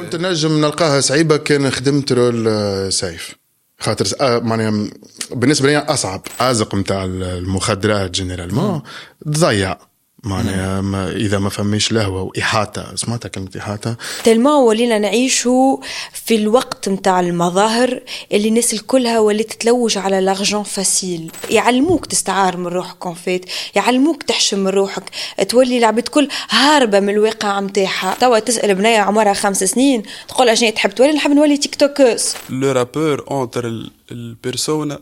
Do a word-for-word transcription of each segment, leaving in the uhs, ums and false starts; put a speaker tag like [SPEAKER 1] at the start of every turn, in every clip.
[SPEAKER 1] كنت نجم نلقاها صعيبة كان خدمت رول سيف خاطر آه معناها بالنسبة لي أصعب عازق متاع المخدرات جنرالمون تضيع معناها ما إذا ما فميش لهوة وإحاطة سمعتها كلمة إحاطة
[SPEAKER 2] تلما ولينا نعيشوا في الوقت متاع المظاهر اللي الناس الكلها وليت تتلوج على لارجون فاسيل يعلموك تستعار من روحك كونفيت يعلموك تحشم من روحك تولي لعبت كل هاربة من الواقع متاعها توا تسأل بنية عمرها خمس سنين تقول أجنية تحب تولي نحب نولي تيك توكوس
[SPEAKER 3] لو رابور انتر البيرسونا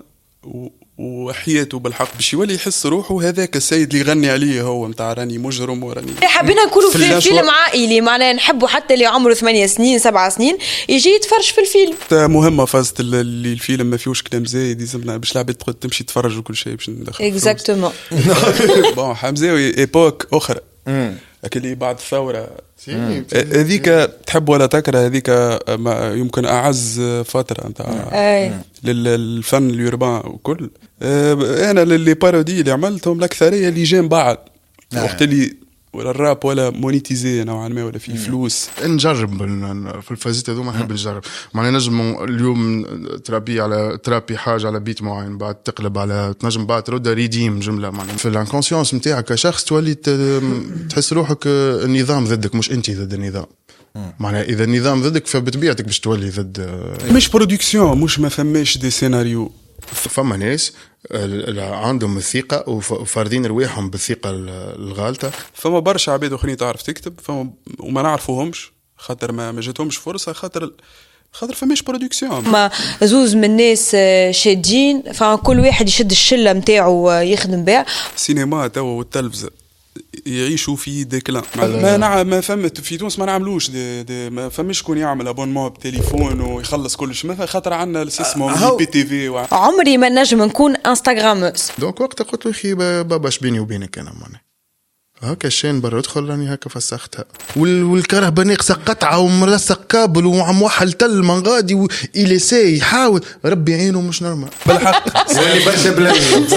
[SPEAKER 3] وحياته بالحق باش يولي يحس روحه هذاك السيد اللي يغني عليه هو متاع راني مجرم وراني
[SPEAKER 2] حبينا نكونوا في فيلم عائلي معناه نحبوا حتى اللي عمره ثمانية سنين سبعة سنين يجي يتفرج في الفيلم
[SPEAKER 3] مهمة فازت اللي الفيلم ما فيهوش كلام زايد يلزمنا باش العباد تقعد تمشي تتفرج وكل شيء باش ندخل
[SPEAKER 2] اكزاكتومون
[SPEAKER 3] بون حمزاوي ايبوك اخرى اللي بعد الثورة هذيك تحب ولا تكره هذيك يمكن أعز فترة نتاع للفن اليوربان وكل أنا اللي بارودي اللي عملتهم الأكثرية اللي جاء بعد وقت اللي ولا الراب ولا مونيتيزي نوعا ما ولا في فلوس
[SPEAKER 1] نجرب في الفازات هذو ما نحب نجرب معناها نجم اليوم ترابي على ترابي حاجه على بيت معين بعد تقلب على تنجم بعد ترد ريديم جمله معناها في الانكونسيونس نتاعك كشخص تولي تحس روحك النظام ضدك مش انت ضد النظام معناها اذا النظام ضدك فبطبيعتك باش تولي ضد
[SPEAKER 3] مش برودكسيون مش ما فماش دي سيناريو
[SPEAKER 1] فما ناس عندهم الثقة وفاردين رواحهم بالثقة الغالطة
[SPEAKER 3] فما برشا عباد أخرين تعرف تكتب فما وما نعرفوهمش خاطر ما ما جاتهمش فرصة خاطر خاطر فماش برودكسيون
[SPEAKER 2] ما زوز من الناس شادين فكل واحد يشد الشلة متاعه يخدم بها
[SPEAKER 3] السينما توا والتلفزة يعيشوا في ديكلان ما نعم ما فهمت في تونس ما نعملوش دي دي ما فماش شكون يعمل ابونمون بتليفون ويخلص كل شيء ما خاطر عندنا اسمه بي تي في و...
[SPEAKER 2] عمري ما نجم نكون انستغراموس
[SPEAKER 1] دونك وقت قلت له اخي بابا اش بيني وبينك انا ماني هكا الشين برا ادخل راني هكا فسختها وال... والكرهبة ناقصة قطعة ومرسق كابل وعم وحل تل من غادي وإلي ساي يحاول ربي عينه مش نورمال
[SPEAKER 3] بالحق
[SPEAKER 1] اللي برشا بلاد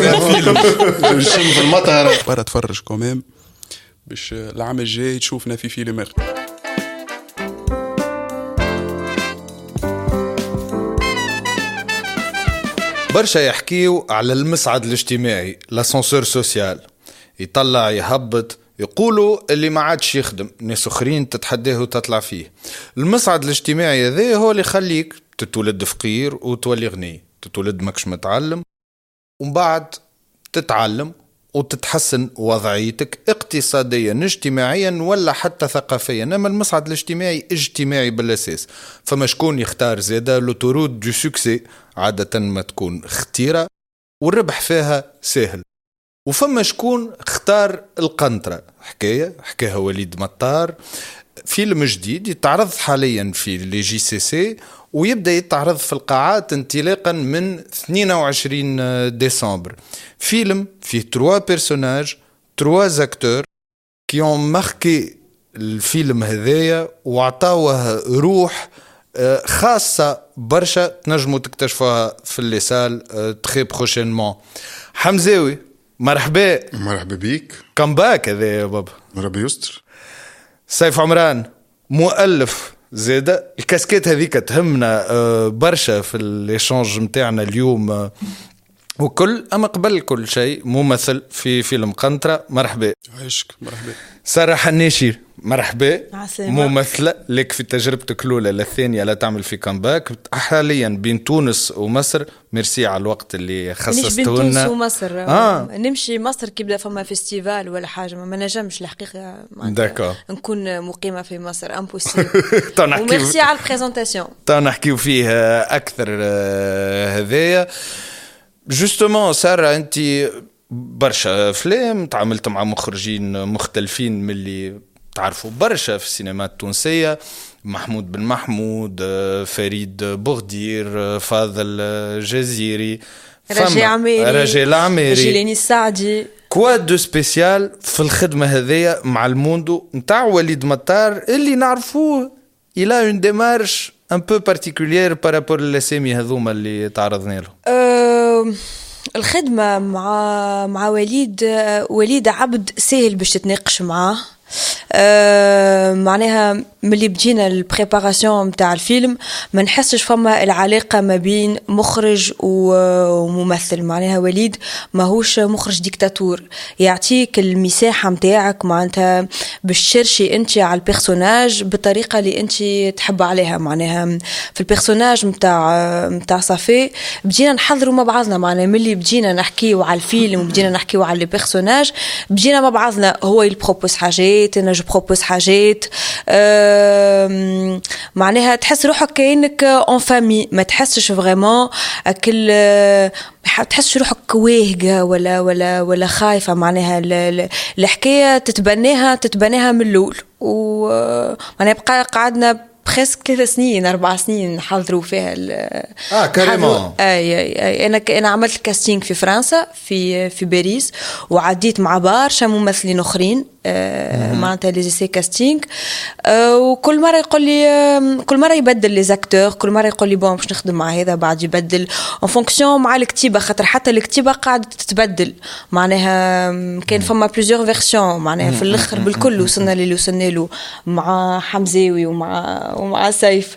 [SPEAKER 1] نشم في المطر
[SPEAKER 3] برا تفرج كوميم باش العام الجاي تشوفنا في فيلم آخر
[SPEAKER 4] برشا يحكيو على المصعد الاجتماعي لاسانسور سوسيال يطلع يهبط يقولوا اللي ما عادش يخدم ناس اخرين تتحداه وتطلع فيه المصعد الاجتماعي هذا هو اللي يخليك تتولد فقير وتولي غني تتولد ماكش متعلم ومن بعد تتعلم وتتحسن وضعيتك اقتصاديا اجتماعيا ولا حتى ثقافيا انما المصعد الاجتماعي اجتماعي بالاساس فما شكون يختار زيادة لوتورود دو سوكسي عادة ما تكون اختيرة والربح فيها سهل وفما شكون اختار القنطرة حكاية حكاها وليد مطار فيلم جديد يتعرض حاليا في لي جي سي سي ويبدأ يتعرض في القاعات انطلاقا من اثنين وعشرين ديسمبر فيلم فيه تروا بيرسوناج تروا زاكتور كي اون ماركي الفيلم هذايا وعطاوه روح خاصة برشا تنجموا تكتشفوها في اللي سال تخي بروشينمون حمزاوي مرحبا
[SPEAKER 1] مرحبا بيك
[SPEAKER 4] كمباك هذا يا بابا
[SPEAKER 1] مرحبا يستر
[SPEAKER 4] سيف عمران مؤلف زيادة الكاسكيت هذيك تهمنا برشا في الاشانج متاعنا اليوم وكل أما قبل كل شيء ممثل في فيلم قنطرة مرحبا
[SPEAKER 3] عايشك مرحبا
[SPEAKER 4] سارة حناشي مرحبا
[SPEAKER 2] عسلامة.
[SPEAKER 4] ممثلة لك في تجربتك الأولى للثانية لا تعمل في كامباك حاليا بين تونس ومصر ميرسي على الوقت اللي خصصته لنا
[SPEAKER 2] بين تونس ومصر
[SPEAKER 4] آه.
[SPEAKER 2] نمشي مصر كيبدا فما فيستيفال ولا حاجة ما نجمش الحقيقة
[SPEAKER 4] داكور
[SPEAKER 2] نكون مقيمة في مصر امبوسيبل وميرسي على البريزونتاسيون
[SPEAKER 4] تو نحكيو فيه أكثر هذايا جوستومون سارة أنت برشا أفلام تعاملت مع مخرجين مختلفين من اللي تعرفوا برشا في السينما التونسية محمود بن محمود فريد بوغدير فاضل جزيري
[SPEAKER 2] رجاء عميري
[SPEAKER 4] رجاء العميري
[SPEAKER 2] جيلاني السعدي
[SPEAKER 4] كوا دو سبيسيال في الخدمة هذية مع الموندو نتاع وليد مطار اللي نعرفوه إلى اون ديمارش ان بو بارتيكولير بارابور للاسامي هذوما اللي تعرضنا لهم.
[SPEAKER 2] أه الخدمة مع مع وليد وليد عبد سهل باش تتناقش معاه أه معناها ملي بجينا البريباراسيون متاع الفيلم ما نحسش فما العلاقة ما بين مخرج وممثل. معناها وليد ماهوش مخرج ديكتاتور، يعطيك المساحة متاعك معناتها باش تشرشي انت على البيرسوناج بالطريقة اللي انت تحب عليها. معناها في البيرسوناج متاع متاع صافي بجينا نحضروا مع بعضنا، معناها ملي بجينا نحكيو على الفيلم وبجينا نحكيو على البيرسوناج بجينا مع بعضنا، هو يبروبوز حاجات انا جو بروبوز حاجات. أه معناها تحس روحك كأنك اون فامي، ما تحسش فريمون اكل تحسش روحك واهقة ولا ولا ولا خايفة. معناها الحكاية تتبناها تتبناها من الأول، ومعناها بقى قعدنا بريسك ثلاث سنين أربع سنين نحضروا فيها.
[SPEAKER 4] اه كاريمون.
[SPEAKER 2] أي, أي انا انا عملت كاستينغ في فرنسا في في باريس، وعديت مع برشا ممثلين اخرين آه معناتها لي سي كاستينغ. آه وكل مره يقول لي آه كل مره يبدل لي زاكتور، كل مره يقول لي بون باش نخدم مع هذا بعد يبدل اون فونكسيون مع الكتيبه، خاطر حتى الكتيبه قاعده تتبدل. معناها كان فما بليزيور فيرسيون. معناها في الاخر بالكل وصلنا اللي وصلنا له مع حمزاوي ومع ومع سيف.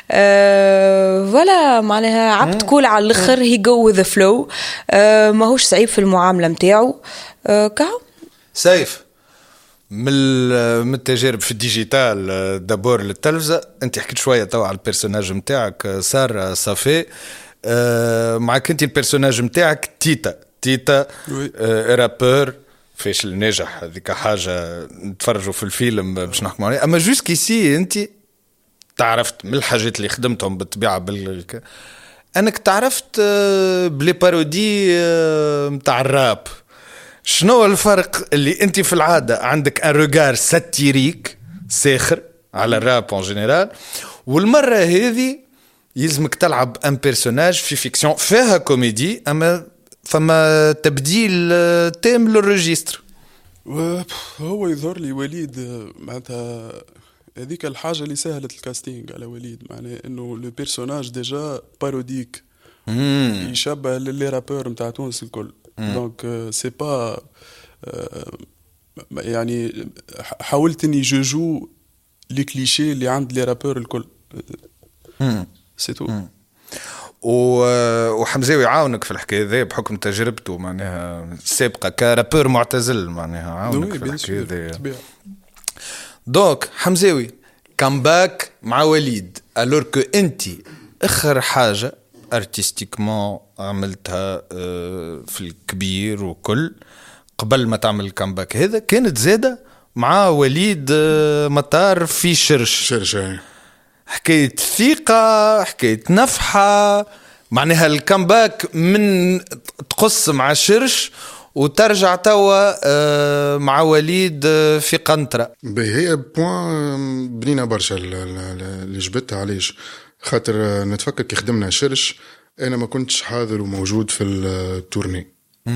[SPEAKER 2] أه فوالا معناها عبد كول على الاخر، هي جو وذ فلو. أه ماهوش صعيب في المعامله نتاعو. أه كاو
[SPEAKER 4] سيف من من التجارب في الديجيتال دابور للتلفزه، انت حكيت شويه توا على البيرسوناج نتاعك ساره صافي. أه معك انت البيرسوناج نتاعك تيتا تيتا أه رابور فاشل ناجح، هذيك حاجه نتفرجوا في الفيلم باش نحكموا عليه. اما جوسكيسي انت تعرفت من الحاجات اللي خدمتهم بالطبيعه بال انك تعرفت بلي بارودي متاع الراب. شنو الفرق اللي انت في العاده عندك ان روغار ساتيريك ساخر على الراب اون جينيرال، والمره هذه يلزمك تلعب ان بيرسوناج في فيكسيون فيها كوميدي اما فما تبديل تام للريجستر؟
[SPEAKER 3] هو يظهر لي وليد معناتها هذيك الحاجة اللي سهلت الكاستينج على وليد، معناه انه لو بيرسوناج ديجا باروديك يشبه للي رابور متاع تونس الكل. دونك سي با يعني حاولت اني جوجو لي كليشيه اللي عند لي رابور الكل سي تو.
[SPEAKER 4] وحمزاوي يعاونك في الحكايه ذي بحكم تجربته معناها السابقه كرابور معتزل، معناها عاونك في الحكايه ذي. دوك حمزاوي كامباك مع وليد الور كو انت اخر حاجه ارتستيكمون عملتها في الكبير وكل قبل ما تعمل الكامباك هذا كانت زاده مع وليد مطار في شرش
[SPEAKER 1] شرش
[SPEAKER 4] حكايه ثقه حكايه نفحه. معناها الكامباك من تقص مع شرش وترجع توا مع وليد في قنطرة.
[SPEAKER 1] هي بوان بنينا برشا اللي جبتها. علاش؟ خاطر نتفكر كي خدمنا شرش انا ما كنتش حاضر وموجود في التورني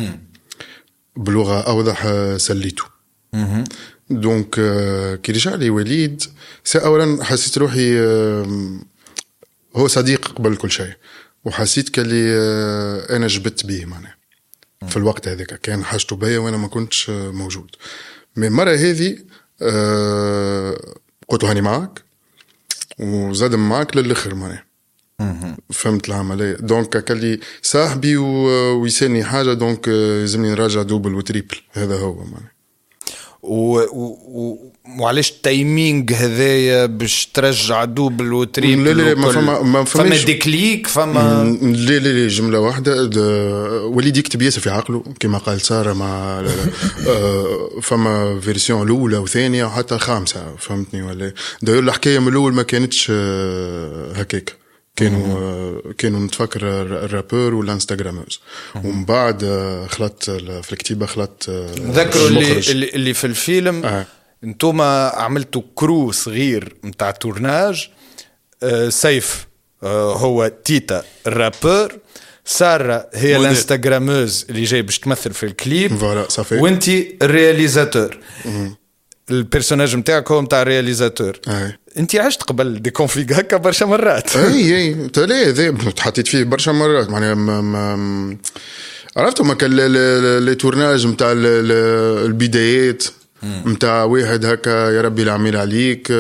[SPEAKER 1] بلغة اوضح سليته. دونك كي رجع لي وليد اولا حسيت روحي هو صديق قبل كل شيء، وحسيت كلي انا جبت بيه معناه في الوقت هذاك كان حاجته بيا وانا ما كنتش موجود. من مرة هذه أه قلت له هاني معك وزاد معك للآخر معناه. فهمت العملية. دونك كلي صاحبي ويساني حاجة دونك يلزمني نراجع دوبل وتريبل. هذا هو معناه.
[SPEAKER 4] و... و... وعلاش التايمينج هذايا باش ترجع دوبل وتريبل؟
[SPEAKER 1] لا لا ما فما ما
[SPEAKER 4] فما ديكليك فما
[SPEAKER 1] لا لا لا جمله واحده. وليد يكتب ياسر في عقله كما قال ساره مع فما فيرسيون الاولى وثانيه وحتى الخامسه فهمتني ولا؟ داير الحكايه من الاول ما كانتش هكاك، كانوا كانوا نتفكر الرابور والانستغراموز، ومن بعد خلطت في الكتيبه خلطت
[SPEAKER 4] ذكروا اللي اللي في الفيلم آه. انتوما عملتوا كرو صغير متاع تورناج. آه سيف آه هو تيتا الرابور، سارة هي الانستغراموز اللي جاي باش تمثل في الكليب، وانتي الرياليزاتور. البيرسوناج متاعك هو متاع الرياليزاتور. انت عشت قبل دي كونفيغ هكا برشا مرات.
[SPEAKER 1] اي اي تالي ذي تحطيت فيه برشا مرات معناها ما عرفتوا ما كان لي تورناج متاع البدايات متاع واحد هكا يا ربي العميل عليك،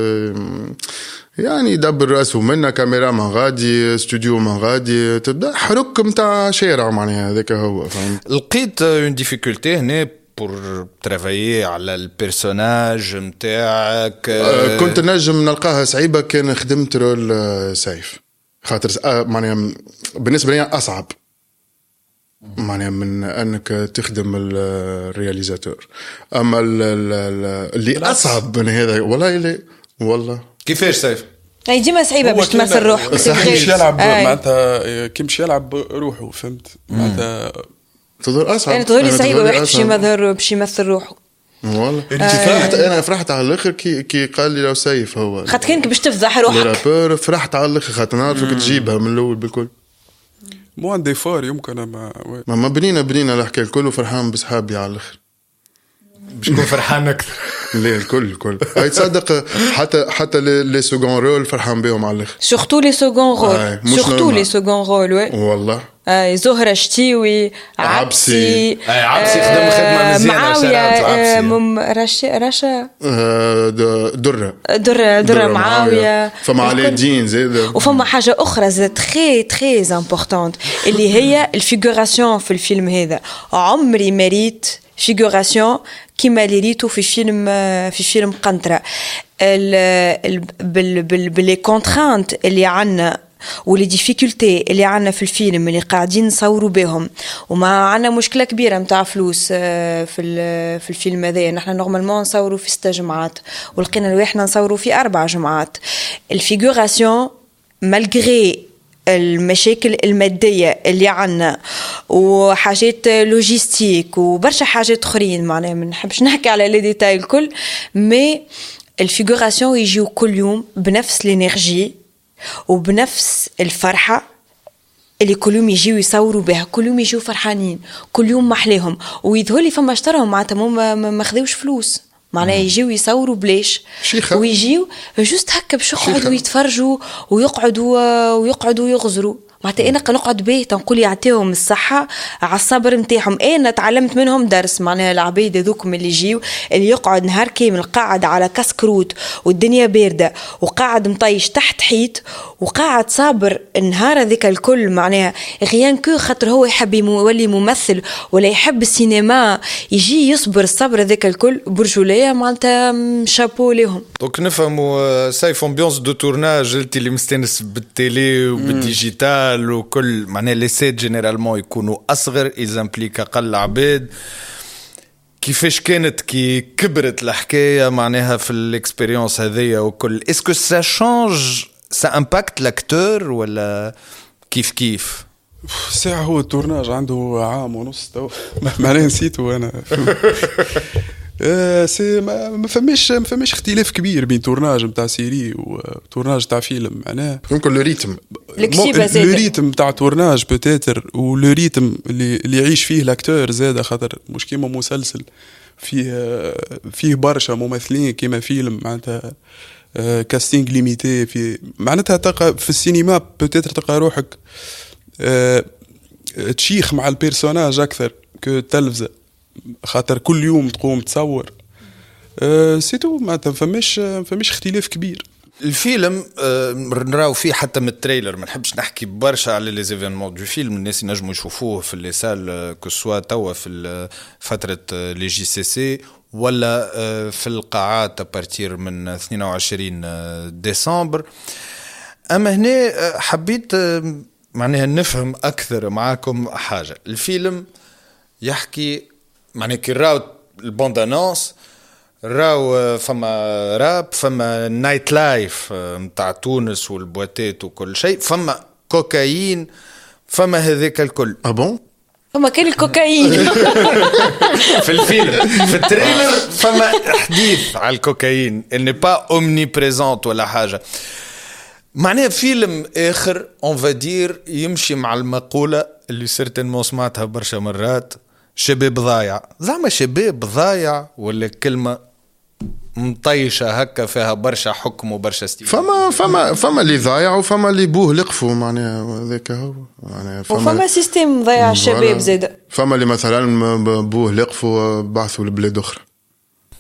[SPEAKER 1] يعني يدبر راسه منا، كاميرا من غادي، استوديو من غادي، تبدا حرك متاع شارع معناها هذاك هو. فهمت؟
[SPEAKER 4] لقيت اون ديفيكولتي هنا بور ترافايي على البيرسوناج متاعك؟
[SPEAKER 1] أه كنت نجم نلقاها صعيبه كان خدمت رول سيف، خاطر أه معناها بالنسبه لي اصعب معناها من انك تخدم الرياليزاتور. اما اللي اصعب من هذا والله اللي والله
[SPEAKER 4] كيفاش سيف
[SPEAKER 2] اي ديما صعيبه باش تمثل روحك،
[SPEAKER 3] كيمش يلعب معناتها كيمش يلعب روحه، فهمت معناتها
[SPEAKER 1] تظهر اصعب،
[SPEAKER 2] يعني تظهر لي صعيبه واحد باش يظهر باش يمثل روحه.
[SPEAKER 1] والله فرحت انا فرحت على الاخر كي كي قال لي لو سيف هو
[SPEAKER 2] خاطر كانك باش تفضح روحك
[SPEAKER 1] فرحت على الاخر خاطر نعرفك تجيبها من الاول بالكل.
[SPEAKER 3] مو عندي فار يمكن ما
[SPEAKER 1] ما, ما بنينا بنينا الحكايه الكل وفرحان بصحابي على الاخر.
[SPEAKER 4] باش تكون فرحان اكثر؟
[SPEAKER 1] ليه الكل الكل اي تصدق حتى حتى لي سكون رول فرحان بهم على الاخر،
[SPEAKER 2] سورتو لي سكون رول، سورتو لي سكون رول. وي
[SPEAKER 1] والله
[SPEAKER 2] اي زهره شتيوي، عبسي،
[SPEAKER 4] اي عبسي خدم خدمه مزيانه،
[SPEAKER 2] معاويه رشا رشا
[SPEAKER 1] دره
[SPEAKER 2] دره دره معاويه،
[SPEAKER 1] فما علي الدين زيد.
[SPEAKER 2] وفما حاجه اخرى زيد تري تري امبورطونت اللي هي الفيغوراسيون في الفيلم هذا. عمري مريت فيغوراسيون كيما اللي ريتو في فيلم في فيلم قنطرة. باللي كونترانت اللي عنا ولي ديفيكولتي اللي عنا في الفيلم اللي قاعدين نصوروا بهم، وما عنا مشكله كبيره متاع فلوس في في الفيلم هذا. نحن نورمالمون نصوروا في ستة جمعات ولقينا الواحد نصوروا في أربع جمعات. الفيغوراسيون مالغري المشاكل المادية اللي عنا وحاجات لوجيستيك وبرشا حاجات أخرين، معناها ما نحبش نحكي على لي ديتاي الكل، مي الفيغوراسيون يجيو كل يوم بنفس الانرجي وبنفس الفرحة اللي كل يوم يجيو يصوروا بها، كل يوم يجيو فرحانين، كل يوم محليهم ويظهرلي فما اشتراهم معناتها ما ما خذوش فلوس، معناها يجيو يصوروا بلاش ويجيو جوست هكا باش يقعدوا يتفرجوا ويقعدوا ويقعدوا يغزروا. معناتها انا نقعد بيت نقول يعطيهم الصحه على الصبر نتاعهم. انا تعلمت منهم درس، معناها العبيد هذوكم اللي يجيو اللي يقعد نهار كامل قاعد على كاسكروت والدنيا بارده وقاعد مطيش تحت حيط وقاعد صابر النهار هذاك الكل، معناها غيان كو خاطر هو يحب يولي ممثل ولا يحب السينما يجي يصبر الصبر هذاك الكل برجوليه، معناتها شابو لهم.
[SPEAKER 4] دونك نفهموا سايف امبيونس دو تورناج انت اللي مستانس بالتيلي وبالديجيتال وكل، معناها لي سيت جينيرالمون يكونوا اصغر، ايزامبليك اقل عباد. كيفاش كانت كي كبرت الحكايه معناها في الاكسبيريونس هذيا وكل؟ اسكو سا شانج سا امباكت لاكتور ولا كيف كيف؟
[SPEAKER 3] ساعة هو التورناج عنده عام ونص تو معناها نسيته انا. آه سي ما فماش ما فماش اختلاف كبير بين تورناج نتاع سيري وتورناج تاع فيلم، معناها
[SPEAKER 1] يمكن لو ريتم
[SPEAKER 3] لو ريتم تاع تورناج بتاتر ولو ريتم اللي اللي يعيش فيه لاكتور زاده، خاطر مش كيما مسلسل فيه فيه برشا ممثلين كيما فيلم معناتها آه كاستينغ ليميتي. في معناتها تلقى في السينما بتاتر تلقى روحك آه تشيخ مع البيرسوناج اكثر كالتلفزه، خاطر كل يوم تقوم تصور أه سيتو ما فماش فماش اختلاف كبير.
[SPEAKER 4] الفيلم أه نراو فيه حتى من التريلر، ما نحبش نحكي برشا على لي زيفينمون دو فيلم، الناس ينجموا يشوفوه في لي سال كو سوا توا في فتره لي جي سي سي ولا أه في القاعات ابارتير من اثنين وعشرين ديسمبر. اما هنا حبيت أه معناها نفهم اكثر معاكم حاجه. الفيلم يحكي معناها كي راو البوندانونس راو فما راب، فما نايت لايف متاع تونس والبواتات وكل شيء، فما كوكايين، فما هذاك الكل.
[SPEAKER 1] اه بون
[SPEAKER 2] فما كان الكوكايين
[SPEAKER 4] في الفيلم. في التريلر فما حديث على الكوكايين اني با اومني بريزونت ولا حاجه. معناها فيلم اخر اون فادير يمشي مع المقوله اللي سيرتينمون سمعتها برشا مرات، شباب ضايع. زعما شباب ضايع ولا كلمة مطيشة هكا فيها برشا حكم وبرشا ستيل؟
[SPEAKER 1] فما فما فما اللي ضايع وفما اللي بوه لقفوا، معناها ذاك هو معناها
[SPEAKER 2] فما وفما سيستم ضايع الشباب زاد.
[SPEAKER 1] فما اللي مثلا بوه لقفوا بعثوا لبلاد أخرى.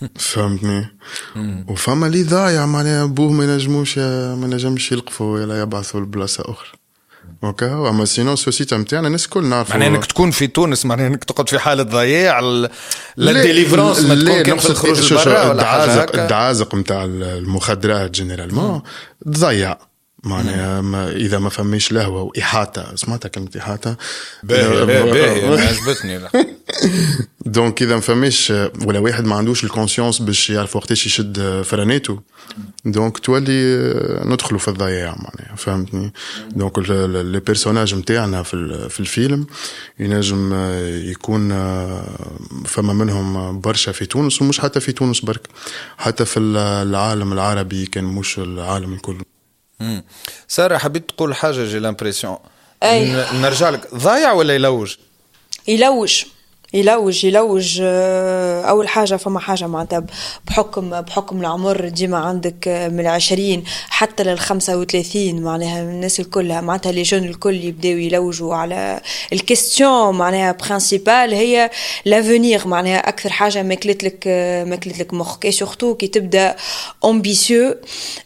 [SPEAKER 1] فهمتني. وفما اللي ضايع معناها ابوه ما نجموش ما نجمش يلقفوا ولا يبعثوا لبلاصه اخرى اوكي. اما سينو سوسيتا نتاعنا الناس الكل نعرفوا
[SPEAKER 4] معناها انك تكون في تونس معناها انك تقعد في حاله ضياع لا ديليفرانس ما تكون كيف تخرج لبرا ولا حاجه هكا.
[SPEAKER 1] الدعازق نتاع المخدرات جينيرالمون تضيع معناها ما اذا ما فماش لهوه واحاطه. سمعتها كلمه احاطه
[SPEAKER 4] باهي باهي عجبتني.
[SPEAKER 1] دونك اذا ما فماش ولا واحد ما عندوش الكونسيونس باش يعرف وقتاش يشد فرانيته دونك تولي ندخلوا في الضياع معناها فهمتني. دونك لي بيرسوناج نتاعنا في في الفيلم ينجم يكون فما منهم برشا في تونس ومش حتى في تونس برك حتى في العالم العربي كان مش العالم الكل.
[SPEAKER 4] سارة حبيت تقول حاجة جي لامبريسيون نرجع لك ضايع ولا يلوج؟
[SPEAKER 2] يلوج يلوج يلوج أول حاجة فما حاجة معناتها بحكم بحكم العمر ديما عندك من العشرين حتى للخمسة وثلاثين معناها الناس الكلها معناتها لي جون الكل يبداو يلوجوا على الكيستيون معناها برينسيبال هي لافونير معناها أكثر حاجة ماكلت لك ماكلت لك مخك سورتو كي تبدأ أمبيسيو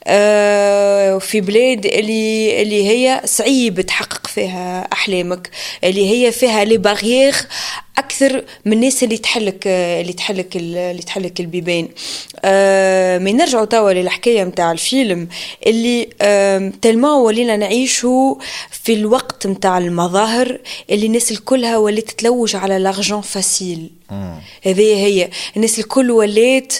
[SPEAKER 2] في بلاد اللي اللي هي صعيب تحقق فيها أحلامك اللي هي فيها لي باريير أكثر من الناس اللي تحلك اللي تحلك اللي تحلك البيبان. أه من نرجعوا توا للحكاية متاع الفيلم اللي أه تلما ولينا نعيشوا في الوقت متاع المظاهر اللي الناس الكلها ولات تتلوج على لارجون فاسيل. هذه هي الناس الكل ولات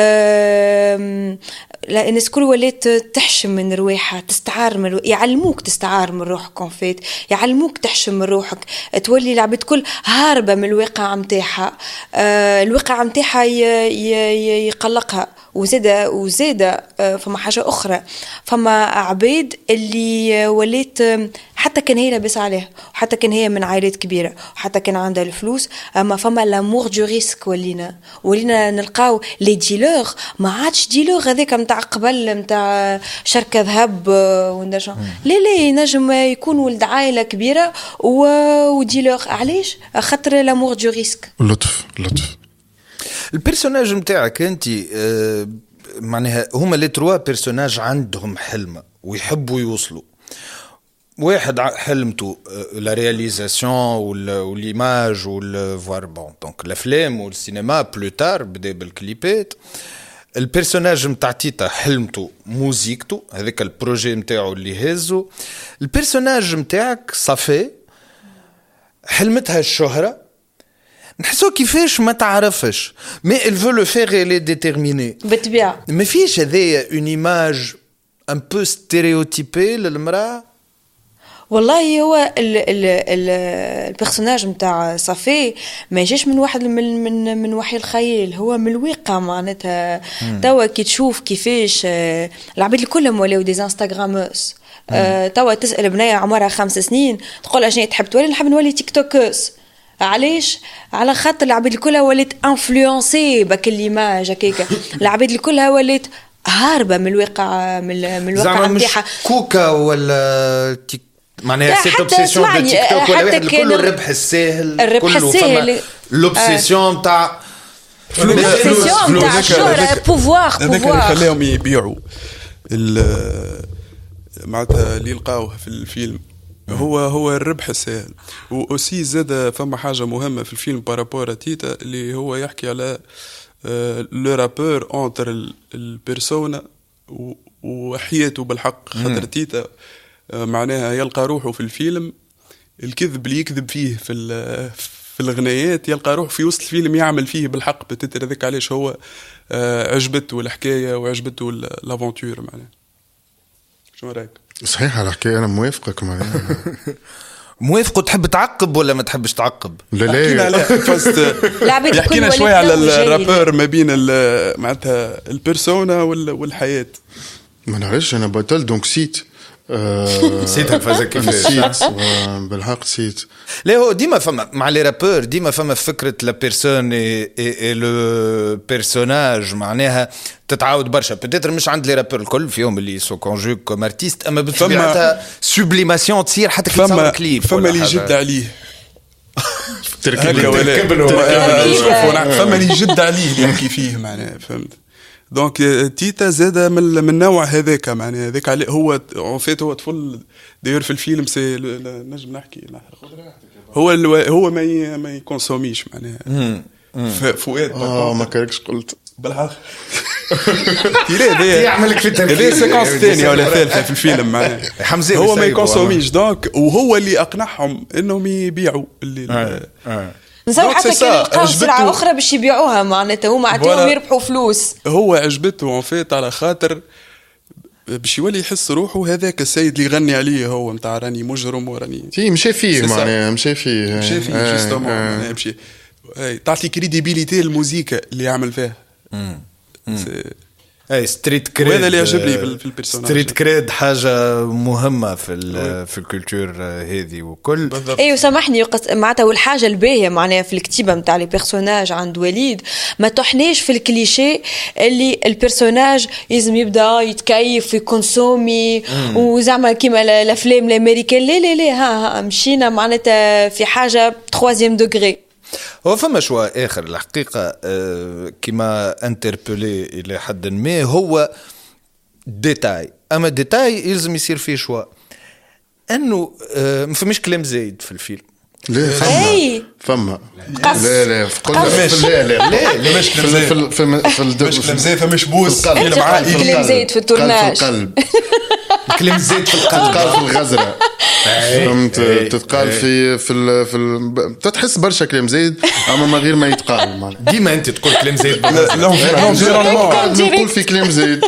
[SPEAKER 2] أه لا الناس الكل ولات تحشم من رواحها تستعار من رو... يعلموك تستعار من روحك كونفيت يعلموك تحشم من روحك تولي العباد كل هاربة من الواقع متاعها. أه الواقع متاعها ي... ي... يقلقها وزادة وزادة فما حاجة أخرى فما عبيد اللي وليت حتى كان هي لابس عليها وحتى كان هي من عائلات كبيرة وحتى كان عندها الفلوس أما فما لامور جو ريسك ولينا ولينا نلقاو لي ديلور ما عادش ديلور هذاك متاع قبل متاع شركة ذهب ونجم لا لا ينجم يكون ولد عائلة كبيرة وديلور علاش خاطر لامور جو ريسك.
[SPEAKER 1] لطف لطف
[SPEAKER 4] البيرسوناج متاعك انت آه معناها هما لي تروا بيرسوناج عندهم حلم ويحبوا يوصلوا. واحد حلمته لا رياليزاسيون والايماج والفوار بون دونك الافلام والسينما بلو تار بدا بالكليبات. البيرسوناج متاع تيتا حلمته موزيكته هذاك البروجي متاعو اللي هزو. البيرسوناج متاعك صافي حلمتها الشهرة نحسو كيفاش ما تعرفش مي il veut le faire elle est déterminée
[SPEAKER 2] بالطبيعة
[SPEAKER 4] ما فيش هذايا une image un peu stéréotypée للمرأة.
[SPEAKER 2] والله هو ال ال ال البرسوناج متاع صافي ما يجيش من واحد من من من وحي الخيال هو من الواقع معناتها. توا كي تشوف كيفاش العباد الكلهم ولاو دي انستغراموس أه توا تسأل بنية عمرها خمس سنين تقول أشني تحب تولي نحب نولي تيك توكوس علاش على خاطر العباد الكلها ولات انفلونسي بك الايماج هكاك العباد الكلها ولات هاربه من الواقع من من الواقع نتاعها
[SPEAKER 4] كوكا ولا تيك معناها سيت اوبسيسيون دو تيك توك ولا واحد كله الربح الساهل
[SPEAKER 2] الربح الساهل
[SPEAKER 4] لوبسيسيون تاع
[SPEAKER 2] لوبسيسيون تاع الشهرة بوفوار
[SPEAKER 3] بوفوار هذاك خليهم يبيعوا معناتها اللي يلقاوه في الفيلم هو هو الربح السهل. وأوسي زاد فما حاجة مهمة في الفيلم بارابورا تيتا اللي هو يحكي على لو رابور انتر البيرسونا وحياته بالحق خاطر تيتا معناها يلقى روحه في الفيلم الكذب اللي يكذب فيه في في الغنايات يلقى روحه في وسط الفيلم يعمل فيه بالحق بتتر ذاك علاش هو عجبته الحكاية وعجبته لافونتور معناها. شو رأيك؟
[SPEAKER 1] صحيح على الحكاية أنا موافقك معايا.
[SPEAKER 4] موافق تحب تعقب ولا ما تحبش تعقب؟
[SPEAKER 1] لا لا
[SPEAKER 3] يحكينا شوية على الرابور ما بين معناتها البيرسونا والحياة.
[SPEAKER 1] ما نعرفش أنا بطل دونك سيت
[SPEAKER 4] سيتك فازك كيفاش
[SPEAKER 1] سيت بالحق سيت.
[SPEAKER 4] لا هو ديما فما مع لي رابور ديما فما فكرة لا بيرسون اي لو بيرسوناج معناها تتعاود برشا بتاتر مش عند لي رابور الكل فيهم اللي سو كونجوك كوم ارتيست اما بطبيعتها سوبليماسيون تصير حتى كي تصور كليب
[SPEAKER 3] فما اللي جد عليه تركب فما اللي يجد عليه يحكي فيه معناها فهمت. دونك تيتا زاد من من نوع هذاك معناها هذاك هو اون فيت هو طفل داير في الفيلم سي نجم نحكي هو هو ما ما يكونسوميش معناها فؤاد
[SPEAKER 1] اه ما كركش قلت
[SPEAKER 3] بالحق لا
[SPEAKER 4] يعملك في
[SPEAKER 3] التركيب سيكونس ثانيه ولا ثالثه في الفيلم معناها حمزه هو ما يكونسوميش دونك وهو اللي اقنعهم انهم يبيعوا اللي
[SPEAKER 2] نصير حتى كان لقاو سلعة أخرى باش يبيعوها معناتها هما عطيهم يربحوا فلوس.
[SPEAKER 3] هو عجبته وفات على خاطر باش يولي يحس روحه هذاك السيد اللي يغني عليه هو نتاع راني مجرم وراني
[SPEAKER 1] تي مشى فيه معناها مشى فيه
[SPEAKER 3] مشى فيه جوستومون معناها مشى تعطي كريديبيليتي الموسيقى اللي يعمل فيها.
[SPEAKER 4] اي ستريت كريد
[SPEAKER 3] هذا اللي يعجبني في البيرسوناج.
[SPEAKER 4] ستريت كريد حاجه مهمه في في الكولتور هذه وكل.
[SPEAKER 2] ايوه سامحني معناتها والحاجه الباهيه معناها في الكتيبه نتاع لي بيرسوناج عند وليد ما تحنيش في الكليشيه اللي البيرسوناج لازم يبدا يتكيف ويكونسومي وزعما كيما الافلام الامريكان. لا لا لا ها, ها مشينا معناتها في حاجه تخوازيام دوغري.
[SPEAKER 4] هو فما شوى آخر الحقيقة كما انتربولي إلى حد ما هو ديتاي أما ديتاي يلزم يصير فيه شوى أنه ما فماش كلام زايد في الفيلم.
[SPEAKER 1] لا فما فما لا لا قلنا لا لا لا لا مش كلام زايد في في في
[SPEAKER 3] مش كلام زايد فمش بوس
[SPEAKER 2] كلام زايد في التورناج
[SPEAKER 4] كلام زايد في القلب
[SPEAKER 1] تتقال في الغزرة فهمت تتقال في في في تتحس برشا كلام زايد اما ما غير ما يتقال
[SPEAKER 4] ديما انت تقول كلام زايد
[SPEAKER 3] لونفيرونمون
[SPEAKER 1] نقول في كلام زايد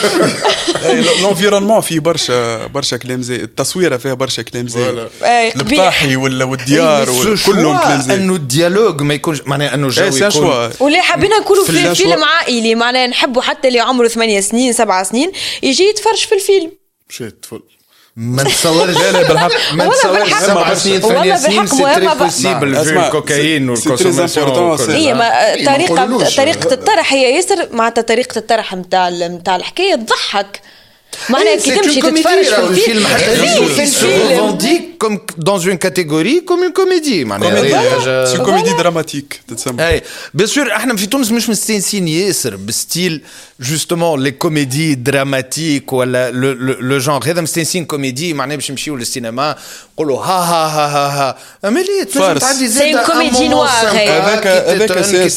[SPEAKER 3] لونفيرونمون فيه برشا برشا كلام زايد التصويره فيها برشا كلام زايد البطاحي ولا والديار كلهم كلام زايد
[SPEAKER 4] انه الديالوج ما يكونش معناها انه الجو يكون
[SPEAKER 2] ولا حبينا نقولوا في فيلم عائلي معناها نحبوا حتى اللي عمره ثمانية سنين سبعة سنين يجي يتفرج في الفيلم
[SPEAKER 1] مشيت طفل
[SPEAKER 4] ما تصورش لا لا بالحق ما تصورش سبع سنين ثمانية سنين سي تري بوسيبل في الكوكايين والكونسوماسيون.
[SPEAKER 2] هي ما طريقه طريقه الطرح هي ياسر معناتها طريقه الطرح نتاع نتاع الحكايه تضحك معناها كي تمشي تتفرج في الفيلم
[SPEAKER 4] في الفيلم كوم دون اون كاتيجوري كوم اون كوميدي معناها
[SPEAKER 3] سي كوميدي دراماتيك تتسمى.
[SPEAKER 4] اي بيان سور احنا في تونس مش مستانسين ياسر بستيل جوستومون لي كوميدي دراماتيك ولا لو جونغ هذا مستانسين كوميدي معناها باش نمشيو للسينما نقولوا ها ها ها ها ها امالي تنجم تعدي زاد
[SPEAKER 2] سي كوميدي نوار
[SPEAKER 3] هذاك هذاك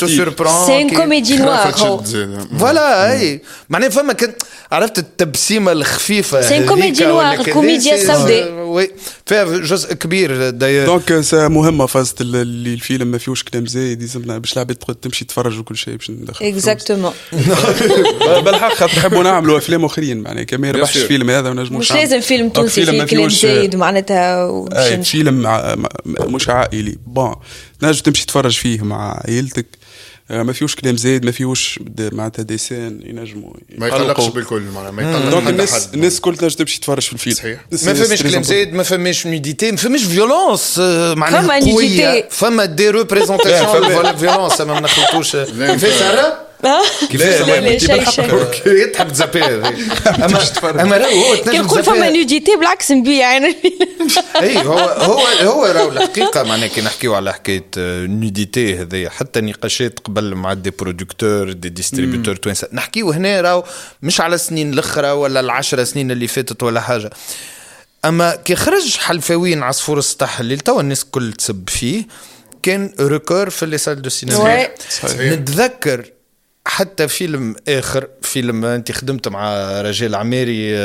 [SPEAKER 2] سي كوميدي نوار
[SPEAKER 4] فوالا اي معناها فما كان عرفت التبسيمه الخفيفه
[SPEAKER 2] سي كوميدي نوار الكوميديا السوداء
[SPEAKER 4] وي فيها جزء كبير داير
[SPEAKER 3] دونك سا مهمه فازت اللي الفيلم ما فيهوش كلام زايد يلزمنا باش العباد تمشي تتفرج وكل شيء باش ندخل
[SPEAKER 2] اكزاكتومون
[SPEAKER 3] بالحق خاطر نحبوا نعملوا افلام اخرين معناها كما يربحش فيلم هذا ونجموا
[SPEAKER 2] مش لازم فيلم تونسي فيه كلام زايد معناتها
[SPEAKER 3] فيلم مش عائلي بون تنجم تمشي تتفرج فيه مع عائلتك ما فيهوش كلام زايد ما فيهوش معناتها ديسان ينجموا
[SPEAKER 1] ما يقلقش بالكل معناها ما يقلقش
[SPEAKER 3] دونك الناس الناس كل تنجم تمشي تتفرج في الفيلم
[SPEAKER 1] صحيح
[SPEAKER 4] ما فماش كلام زايد ما فماش نوديتي ما فماش فيولونس معناها قويه فما دي ريبريزونطاسيون فيولونس ما نخلطوش كيفاش ساره
[SPEAKER 2] كيفاش لا شيء شيء
[SPEAKER 4] تحب تزابي اما اما راهو
[SPEAKER 2] كي نقول فما نوديتي بالعكس نبيع يعني
[SPEAKER 4] اي هو هو هو راهو الحقيقه معناها كي نحكيو على حكايه نوديتي هذه حتى نقاشات قبل مع دي برودكتور دي ديستريبيوتور توانسه نحكيو هنا راهو مش على السنين الاخرى ولا العشر سنين اللي فاتت ولا حاجه اما كي خرج حلفاوين عصفور السطح اللي توا الناس كل تسب فيه كان ريكور في لي سال دو سينما. نتذكر حتى فيلم آخر فيلم أنت خدمت مع رجال عماري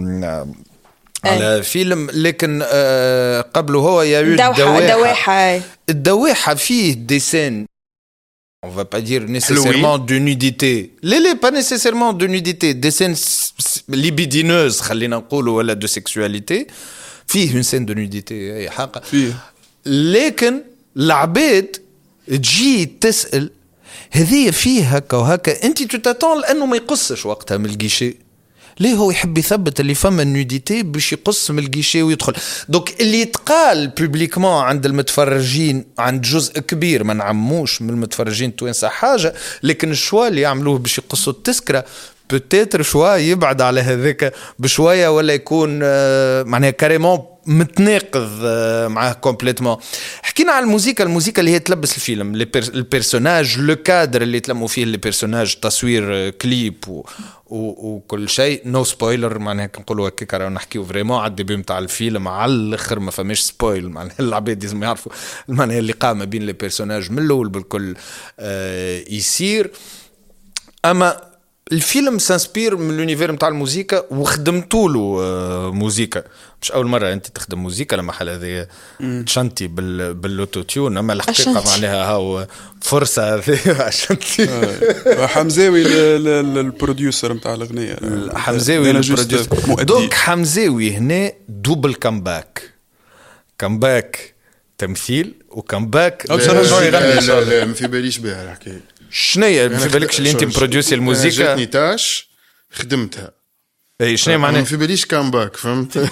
[SPEAKER 4] على فيلم لكن قبله هو يا
[SPEAKER 2] الدواحة
[SPEAKER 4] الدواحة فيه ديسين on va pas dire nécessairement de nudité les les pas nécessairement de nudité des scènes libidineuses خلينا نقولوا ولا de sexualité فيه une scène de nudité أي حق لكن العباد تجي تسأل هذه فيه هكا وهكا انت تتطال لانه ما يقصش وقتها من الجيشي ليه هو يحب يثبت اللي فما النوديتي باش يقص من الجيشي ويدخل دوك اللي يتقال بوبليكمون عند المتفرجين عند جزء كبير ما نعموش من المتفرجين توانسه حاجه لكن الشوا اللي يعملوه باش يقصوا التذكره بتاتر شويه يبعد على هذاك بشويه ولا يكون معناها كاريمون متناقض معاه كومبليتمون. حكينا على الموسيقى الموسيقى اللي هي تلبس الفيلم البيرسوناج لو كادر اللي تلموا فيه البيرسوناج تصوير كليب و... و... وكل شيء نو سبويلر معناها كنقولوا هكاك راه نحكيو فريمون على الديبي نتاع الفيلم على الاخر ما فماش سبويل معناها العباد لازم يعرفوا معناها اللي قام بين لي بيرسوناج من الاول بالكل آه يصير. اما الفيلم سانسبير من اليونيفير نتاع الموسيقى وخدمتوا له موسيقى مش اول مره انت تخدم موسيقى لما حال هذه تشنتي بال بالاوتو تيون. اما الحقيقه معناها هاو فرصه هذه عشانتي
[SPEAKER 3] حمزاوي البروديوسر نتاع الاغنيه
[SPEAKER 4] حمزاوي البروديوسر دوك حمزاوي هنا دوبل كامباك كامباك تمثيل وكامباك
[SPEAKER 1] لا ما في باليش بها الحكايه.
[SPEAKER 4] شنية في بالكش اللي انت بروديوسي الموسيقى
[SPEAKER 1] جاتني تاش خدمتها
[SPEAKER 4] اي شنو معناها
[SPEAKER 1] في باليش كامباك فهمت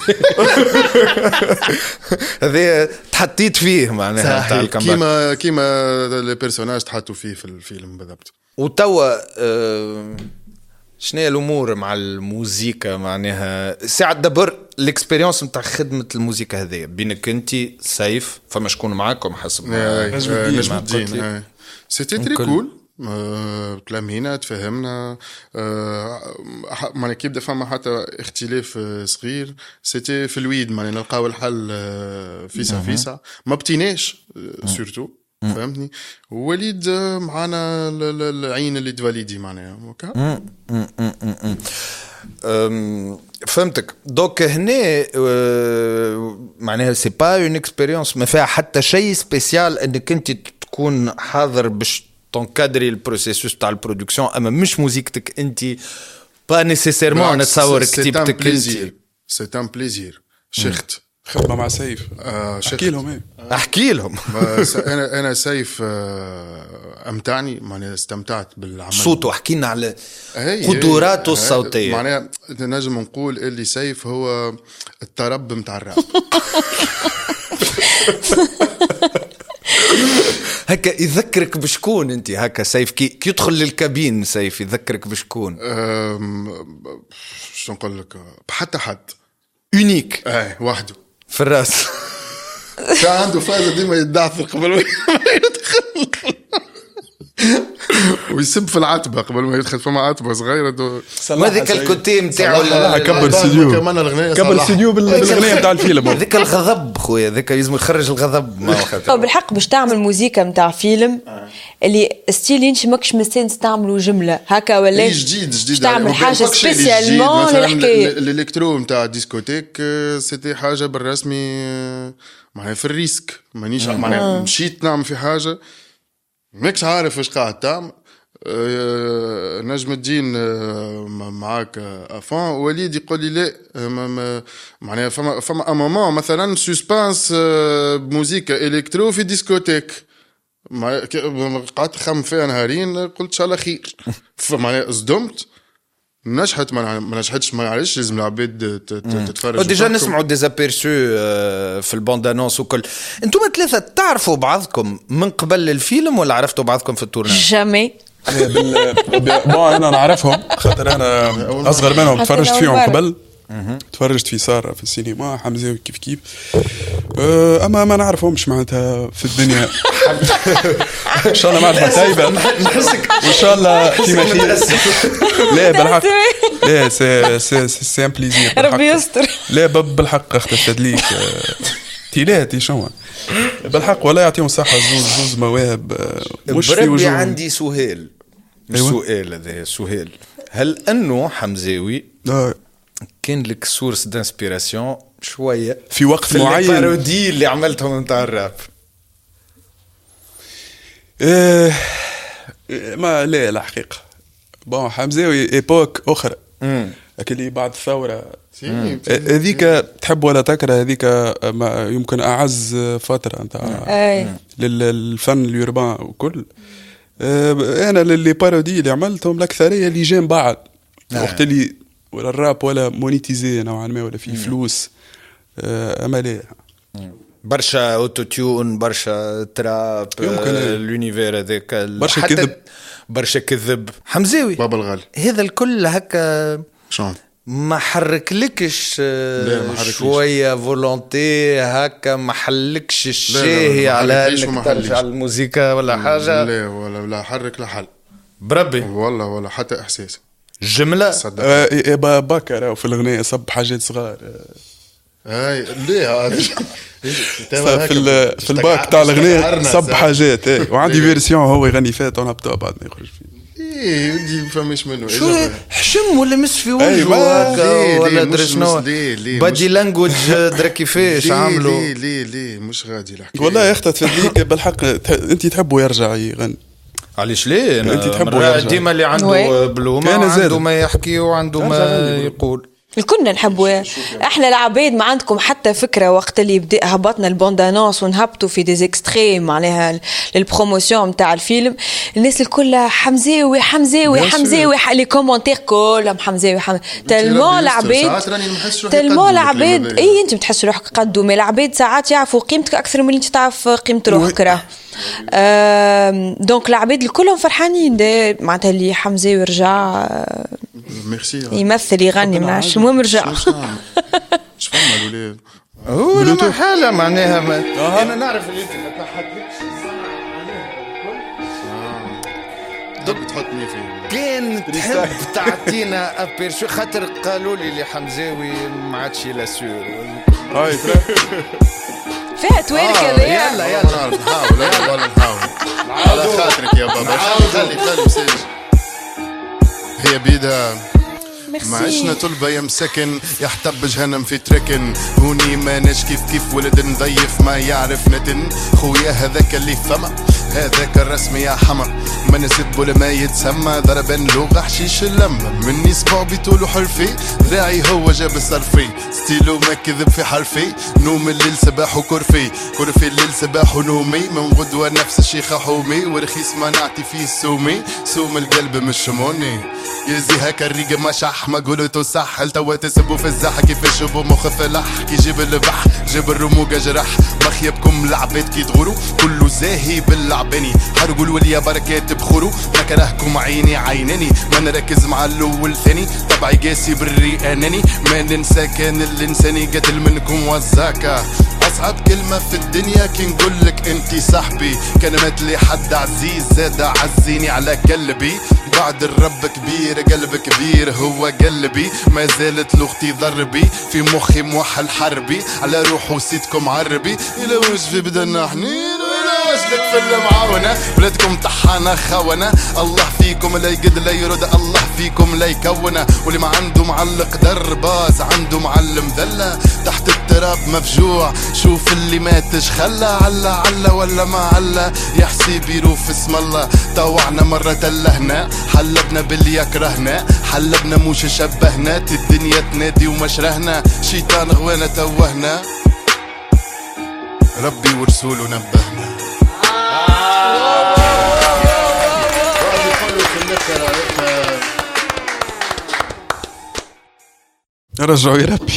[SPEAKER 4] هذا تحطيت فيه معناها تاع الكامباك
[SPEAKER 1] كيما كيما لي بيرسوناج تحطوا فيه في الفيلم بالضبط.
[SPEAKER 4] وتوا أه شنو هي الامور مع الموسيقى معناها ساعه دبر الاكسبيريونس نتاع خدمه الموسيقى هذه بينك انت سيف فما شكون معاكم حسب
[SPEAKER 1] نجم الدين سيتي تري كول تلامينا تفهمنا معناها كي بدا فما حتى اختلاف صغير سيتي في الويد معناها نلقاو الحل فيسا فيسا ما بتيناش سورتو فهمتني. وليد معنا العين اللي تفاليدي معناها اوكي
[SPEAKER 4] فهمتك. دوك هنا معناها سي با اون اكسبيريونس ما فيها حتى شيء سبيسيال انك انت تكون حاضر باش تنكادري البروسيسوس تاع البرودكسيون اما مش موسيقتك انت با نيسيسيرمون نتصور كتيبتك انت.
[SPEAKER 1] سي ان بليزير شخت
[SPEAKER 3] خدمه مع سيف
[SPEAKER 1] آه
[SPEAKER 3] احكي لهم ايه
[SPEAKER 4] احكي لهم
[SPEAKER 1] انا انا سيف امتعني معناها استمتعت بالعمل
[SPEAKER 4] صوته. حكينا على قدراته الصوتيه
[SPEAKER 1] معناها نجم نقول اللي سيف هو الترب متاع الراب
[SPEAKER 4] هكا يذكرك بشكون انت هكا سيف كي, كي يدخل للكابين سيف يذكرك بشكون
[SPEAKER 1] شو نقول لك بحتى حد
[SPEAKER 4] يونيك
[SPEAKER 1] اي وحده
[SPEAKER 4] في الراس
[SPEAKER 1] كان عنده فازة ديما يدعثر قبل ما يدخل ويسب في العتبة قبل ما يدخل فما عتبة صغيرة
[SPEAKER 4] ما ذيك الكوتي متاعو
[SPEAKER 3] كبر استوديو كبر استوديو بالاغنية متاع الفيلم
[SPEAKER 4] ذيك الغضب خويا ذيك لازم يخرج الغضب ما
[SPEAKER 2] هو بالحق باش تعمل موسيقى متاع فيلم اللي ستيل انت ماكش مستنس تعملوا جملة هكا ولا
[SPEAKER 1] جديد جديد
[SPEAKER 2] تعمل حاجة سبيسيالمون للحكاية.
[SPEAKER 1] الالكترو متاع ديسكوتيك سيتي حاجة بالرسمي معناها في الريسك مانيش معناها مشيت نعمل في حاجة ماكش عارف ايش قاعد تعمل. أه نجم الدين أه معاك افان وليد يقول لي لا معناها فما فما امامون مثلا سسبانس أه بموسيقى الكترو في ديسكوتيك قعدت خم فيها نهارين قلت ان شاء الله خير فمعناها صدمت نجحت ما نجحتش ما عرفتش لازم العباد تتفرج.
[SPEAKER 4] ديجا نسمعوا ديزابيرسو في البوند انونس وكل. انتم ثلاثه تعرفوا بعضكم من قبل الفيلم ولا عرفتوا بعضكم في التورنيج؟
[SPEAKER 2] جامي
[SPEAKER 3] بال بون انا نعرفهم خاطر انا اصغر منهم تفرجت فيهم قبل تفرجت في سارة في السينما حمزة كيف كيف اما ما نعرفهمش معناتها في الدنيا ان شاء الله معرفة طيبة
[SPEAKER 4] نحسك
[SPEAKER 3] ان شاء الله كيما خير. لا بالحق لا سي سي سي ان بليزير
[SPEAKER 2] ربي يستر.
[SPEAKER 3] لا بالحق اختفت ليك تيلاتي شنو بالحق ولا يعطيهم صحة زوز زوز مواهب
[SPEAKER 4] مش في وجوه. عندي سؤال السؤال هذا سؤال هل انه حمزاوي كان لك سورس دانسبيراسيون شويه
[SPEAKER 3] في وقت
[SPEAKER 4] في
[SPEAKER 3] معين
[SPEAKER 4] البارودي اللي عملتهم نتاع الراب؟
[SPEAKER 3] إيه ما لا الحقيقه بون حمزاوي ايبوك اخرى اللي بعد الثوره هذيك تحب ولا تكره هذيك يمكن اعز فتره نتاع للفن اليوربان وكل. انا اللي بارودي اللي عملتهم الاكثريه اللي جاء بعد وقت اللي ولا الراب ولا مونيتيزي نوعا ما ولا في فلوس اماليه
[SPEAKER 4] برشا اوتو تيون برشا تراب لونيفير هذاك
[SPEAKER 3] برشا كذب
[SPEAKER 4] برشا كذب. حمزاوي
[SPEAKER 1] بابا الغالي
[SPEAKER 4] هذا الكل هكا
[SPEAKER 1] شلون
[SPEAKER 4] ما حركلكش شويه فولونتي هكا، ما حلكش الشاهي على انك ترجع الموسيقى ولا حاجه؟
[SPEAKER 1] لا ولا لا حرك لا حل
[SPEAKER 4] بربي
[SPEAKER 1] والله ولا حتى احساس
[SPEAKER 4] جمله
[SPEAKER 3] آه باكر في الاغنيه صب حاجات صغار.
[SPEAKER 1] هاي ليه هذا
[SPEAKER 3] في في الباك تاع الاغنيه صب حاجات. وعندي فيرسيون هو يغني فيها اون ابدا بعد ما يخرج فيه.
[SPEAKER 1] ايه ودي فماش منه
[SPEAKER 4] شو حشم ولا مس في وجهه هكا ولا دري شنو بادي لانجويج درا كيفاش عاملوا؟
[SPEAKER 1] ليه ليه ليه مش غادي الحكايه
[SPEAKER 3] والله يا اختي تفديك بالحق. انت تحبوا يرجع يغني
[SPEAKER 4] علاش ليه؟
[SPEAKER 3] انت تحبوا
[SPEAKER 4] ديما اللي عنده بلومه عنده ما يحكي وعنده ما يقول.
[SPEAKER 2] كنا نحبوا احنا العبيد. ما عندكم حتى فكره وقت اللي بدا هبطنا البوندانونس ونهبطوا في دي اكستريم معناها للبروموسيون نتاع الفيلم، الناس الكل حمزاوي حمزاوي حمزاوي لي كومونتير كلهم حمزاوي حمزاوي تلمون العبيد تلمون العبيد. اي انت بتحس روحك قدو، ما العبيد ساعات يعرفوا قيمتك اكثر من اللي انت تعرف قيمه روحك. راه دونك العبيد الكلهم فرحانين معناتها اللي حمزاوي رجع
[SPEAKER 1] ميرسي
[SPEAKER 2] يمثل يغني منعش المهم رجع.
[SPEAKER 1] شو فما الولاد
[SPEAKER 4] هو لما حالة معناها ما آه. أنا نعرف اللي أنت ما تحدثش
[SPEAKER 1] دب تحطني فيه.
[SPEAKER 4] كان تحب تعطينا أبير شو خاطر قالوا لي اللي حمزاوي ما عادش لاسور
[SPEAKER 3] هاي
[SPEAKER 2] فيها تويرك
[SPEAKER 1] يلا يلا يلا نحاول يلا نحاول على خاطرك يا بابا. خلي خلي مساج هي بيدها ما عشنا طلبة يا مسكن يحتب جهنم في تركن. هوني ما نش كيف كيف ولد نضيف ما يعرف ندن. خويا هذاك اللي فما هذاك الرسمي يا حما ما نسب ولا ما يتسمى ضربن لغة حشيش اللمة مني سبوع بيطولو حرفي ذراعي هو جاب الصرفي ستيلو ما كذب في حرفي. نوم الليل سباح وكرفي كرفي الليل سباح ونومي من غدوة نفس الشيخة حومي ورخيص ما نعطي فيه السومي سوم القلب مش شموني يزي هكا الريق ما شح ما قولتو صح هل توا تسبو في الزح كيف يشبو مخ فلح كي جيب البح جيب الرموقة جرح مخيبكم لعبت كي تغورو كله زاهي باللعباني حرقوا الوليا بركات بخورو ما كرهكم عيني عيناني ما نركز مع الاول ثاني طبعي قاسي بالري اناني ما ننسى كان الانساني قتل منكم وزاكا. أصعب كلمة في الدنيا كي نقولك انتي صاحبي كلمات لي حد عزيز زاد عزيني على قلبي بعد الرب كبير قلب كبير هو قلبي ما زالت لغتي ضربي في مخي موحل حربي على روح وسيتكم عربي إلى وش في بدنا حنين وجدك في المعاونة بلادكم طحانة خونة الله فيكم لا يقد لا يرد الله فيكم لا يكونه واللي ما عنده معلق درباز عنده معلم ذلة تحت التراب مفجوع شوف اللي ماتش خلا علا علا ولا ما علا يا حسيبي يروف اسم الله طوعنا مرة تلهنا حلبنا باللي يكرهنا حلبنا موش شبهنا الدنيا تنادي ومشرهنا شيطان غوانا توهنا ربي ورسوله نبهنا.
[SPEAKER 3] رجعوا يا ربي.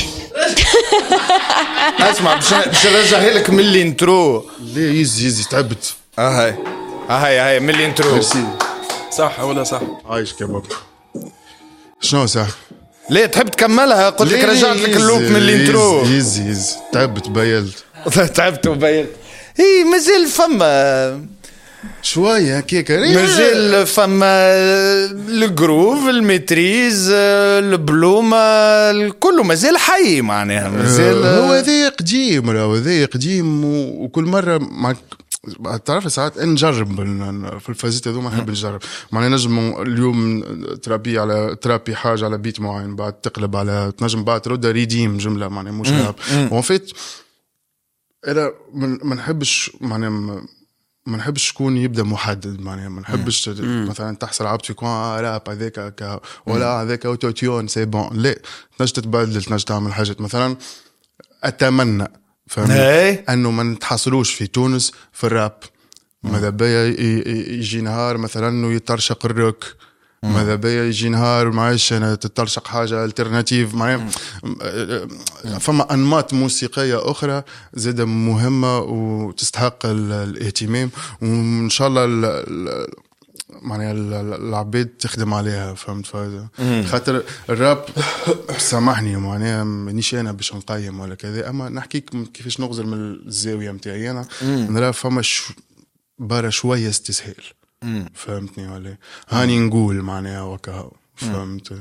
[SPEAKER 4] اسمع باش نرجعها لك من الانترو.
[SPEAKER 1] ليه يزي يزي تعبت.
[SPEAKER 4] اه هاي اه هاي هاي من الانترو.
[SPEAKER 1] ميرسي.
[SPEAKER 3] صح ولا صح؟
[SPEAKER 1] عايش كباب. شنو صح؟
[SPEAKER 4] ليه تحب تكملها؟ قلت لك رجعت لك اللوب من الانترو.
[SPEAKER 1] يزي يزي تعبت بيلت.
[SPEAKER 4] تعبت وبيلت. اي مازال فما
[SPEAKER 1] شوية هكاك
[SPEAKER 4] مازال فما الجروف الميتريز البلومة كله مازال حي معناها مازال
[SPEAKER 1] هو ذي قديم راهو ذي قديم وكل مرة معك تعرف ساعات نجرب في الفازات هذوما نحب نجرب معناها نجم اليوم ترابي على ترابي حاجة على بيت معين بعد تقلب على تنجم بعد ترد ريديم جملة معناها مش راب وفيت انا ما نحبش معناها ما نحبش شكون يبدا محدد معناها ما نحبش مثلا تحصل عبد يكون راب هذاك ولا هذاك اوتوتيون سي بون لا تنجم تتبدل تنجم تعمل حاجات مثلا اتمنى فهمت انه ما نتحصلوش في تونس في الراب ماذا بيا يجي نهار مثلا انه يترشق الروك ماذا بيا يجي نهار معيش انا تترشق حاجه الترناتيف معناها فما انماط موسيقيه اخرى زاده مهمه وتستحق الاهتمام وان شاء الله معناها العباد تخدم عليها فهمت فايدة خاطر الراب سامحني معناها مانيش انا باش نقيم ولا كذا اما نحكيك كيفاش نغزر من الزاويه نتاعي انا نرى فما ش... برا شويه استسهال فهمتني ولا هاني نقول معناها وكا فهمت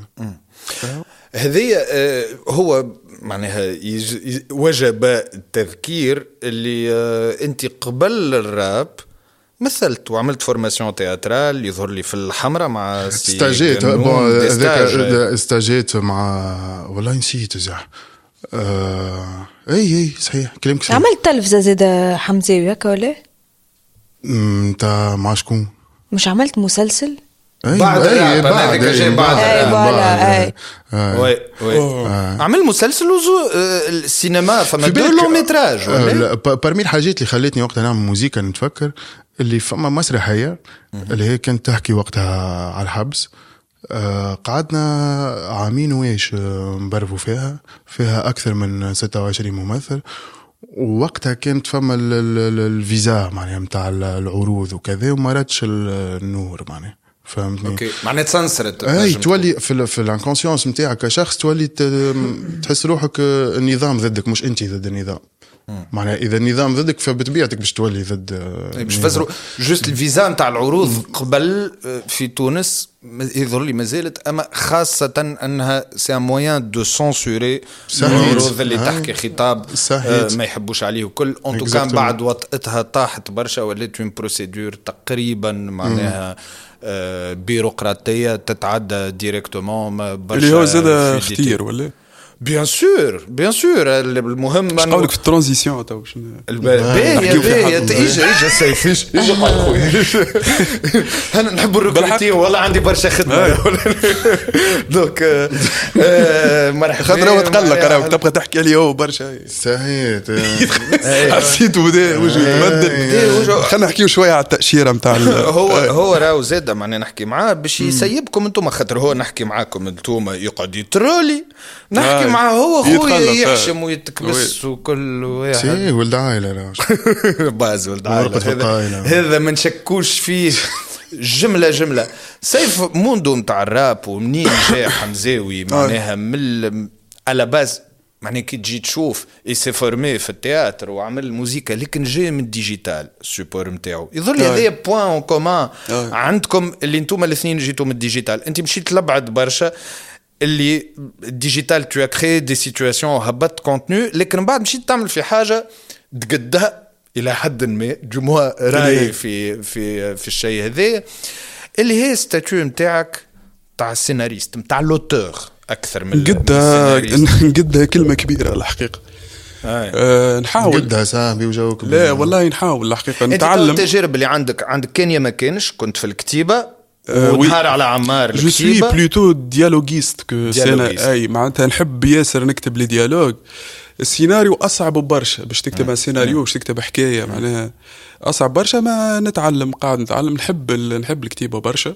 [SPEAKER 4] هذه هو معناها وجب التذكير اللي انت قبل الراب مثلت وعملت فورماسيون تياترال يظهر لي في الحمراء مع
[SPEAKER 1] استاجيت استاجيت مع والله نسيت زح آه... اي اي صحيح كلامك صحيح.
[SPEAKER 2] عملت تلفزه زاد حمزاوي هكا ولا
[SPEAKER 1] انت مع شكون
[SPEAKER 2] مش عملت مسلسل
[SPEAKER 4] بعد
[SPEAKER 1] اي بعد
[SPEAKER 4] اي بعد
[SPEAKER 2] اي
[SPEAKER 4] وي وي عمل مسلسل وزو السينما فما دو لون ميتراج
[SPEAKER 1] ولا برمي الحاجات اللي خلتني وقتها نعمل موسيقى نتفكر اللي فما مسرحيه اللي هي كانت تحكي وقتها على الحبس قعدنا عامين ويش نبرفوا فيها فيها اكثر من ستة وعشرين ممثل ووقتها كانت فما الفيزا معناها نتاع العروض وكذا وما راتش النور معناها فهمتني
[SPEAKER 4] اوكي معناها تسنسرت
[SPEAKER 1] اي تولي في في الانكونسيونس نتاعك كشخص تولي تحس روحك النظام ضدك مش انت ضد النظام معناها اذا النظام ضدك فبطبيعتك باش تولي ضد
[SPEAKER 4] باش فزروا جوست الفيزا نتاع العروض قبل في تونس يظهر لي مازالت اما خاصه انها سي ان موان دو سونسوري العروض اللي تحكي خطاب آه ما يحبوش عليه وكل اون تو كان بعد وطئتها طاحت برشا ولات اون بروسيدور تقريبا معناها آه بيروقراطيه تتعدى ديريكتومون برشا
[SPEAKER 3] اللي هو زاد اختيار ولا
[SPEAKER 4] بيان سور بيان سور المهم
[SPEAKER 3] انا قولك في الترانزيسيون تو شنو
[SPEAKER 4] باهي باهي اجا اجا سيفيش اجا خويا انا نحب الركلتين والله عندي برشا خدمه دونك مرحبا
[SPEAKER 3] خاطر هو تقلق راهو تبقى تحكي لي هو برشا
[SPEAKER 1] سهيت
[SPEAKER 3] حسيت بدا وجهه تبدل خلينا نحكيو شويه على التاشيره نتاع
[SPEAKER 4] هو هو راهو زاد معناها نحكي معاه باش يسيبكم انتم خاطر هو نحكي معاكم انتم يقعد يترولي نحكي معاه هو خويا يحشم ويتكبس وكل واحد
[SPEAKER 1] سي ولد عائله
[SPEAKER 4] باز ولد عائله هذا ما نشكوش فيه جمله جمله سيف موندو نتاع الراب ومنين جاء حمزاوي معناها من على باز معناها كي تجي تشوف يسي فورمي في التياتر وعمل موسيقى لكن جاي من الديجيتال السوبور نتاعو يظل لي هذا بوين كومان عندكم اللي انتم الاثنين جيتوا من الديجيتال انت مشيت لبعد برشا اللي الديجيتال تو كري دي سيتواسيون هبط كونتوني لكن بعد مشيت تعمل في حاجه تقدها الى حد ما جمهور راي في في في الشيء هذا اللي هي ستاتيو نتاعك تاع السيناريست نتاع لوتور اكثر من
[SPEAKER 3] قدها قدها كلمه كبيره الحقيقه أه نحاول
[SPEAKER 1] قدها صاحبي وجوك
[SPEAKER 3] لا والله نحاول الحقيقه نتعلم
[SPEAKER 4] التجارب اللي عندك عندك كان يا ما كانش كنت في الكتيبه ونهار على عمار
[SPEAKER 3] جو سوي بلوتو ديالوغيست كو سينا اي معناتها نحب ياسر نكتب لي ديالوج السيناريو اصعب برشا باش تكتب سيناريو باش تكتب حكايه معناها اصعب برشا ما نتعلم قاعد نتعلم نحب نحب الكتيبه برشا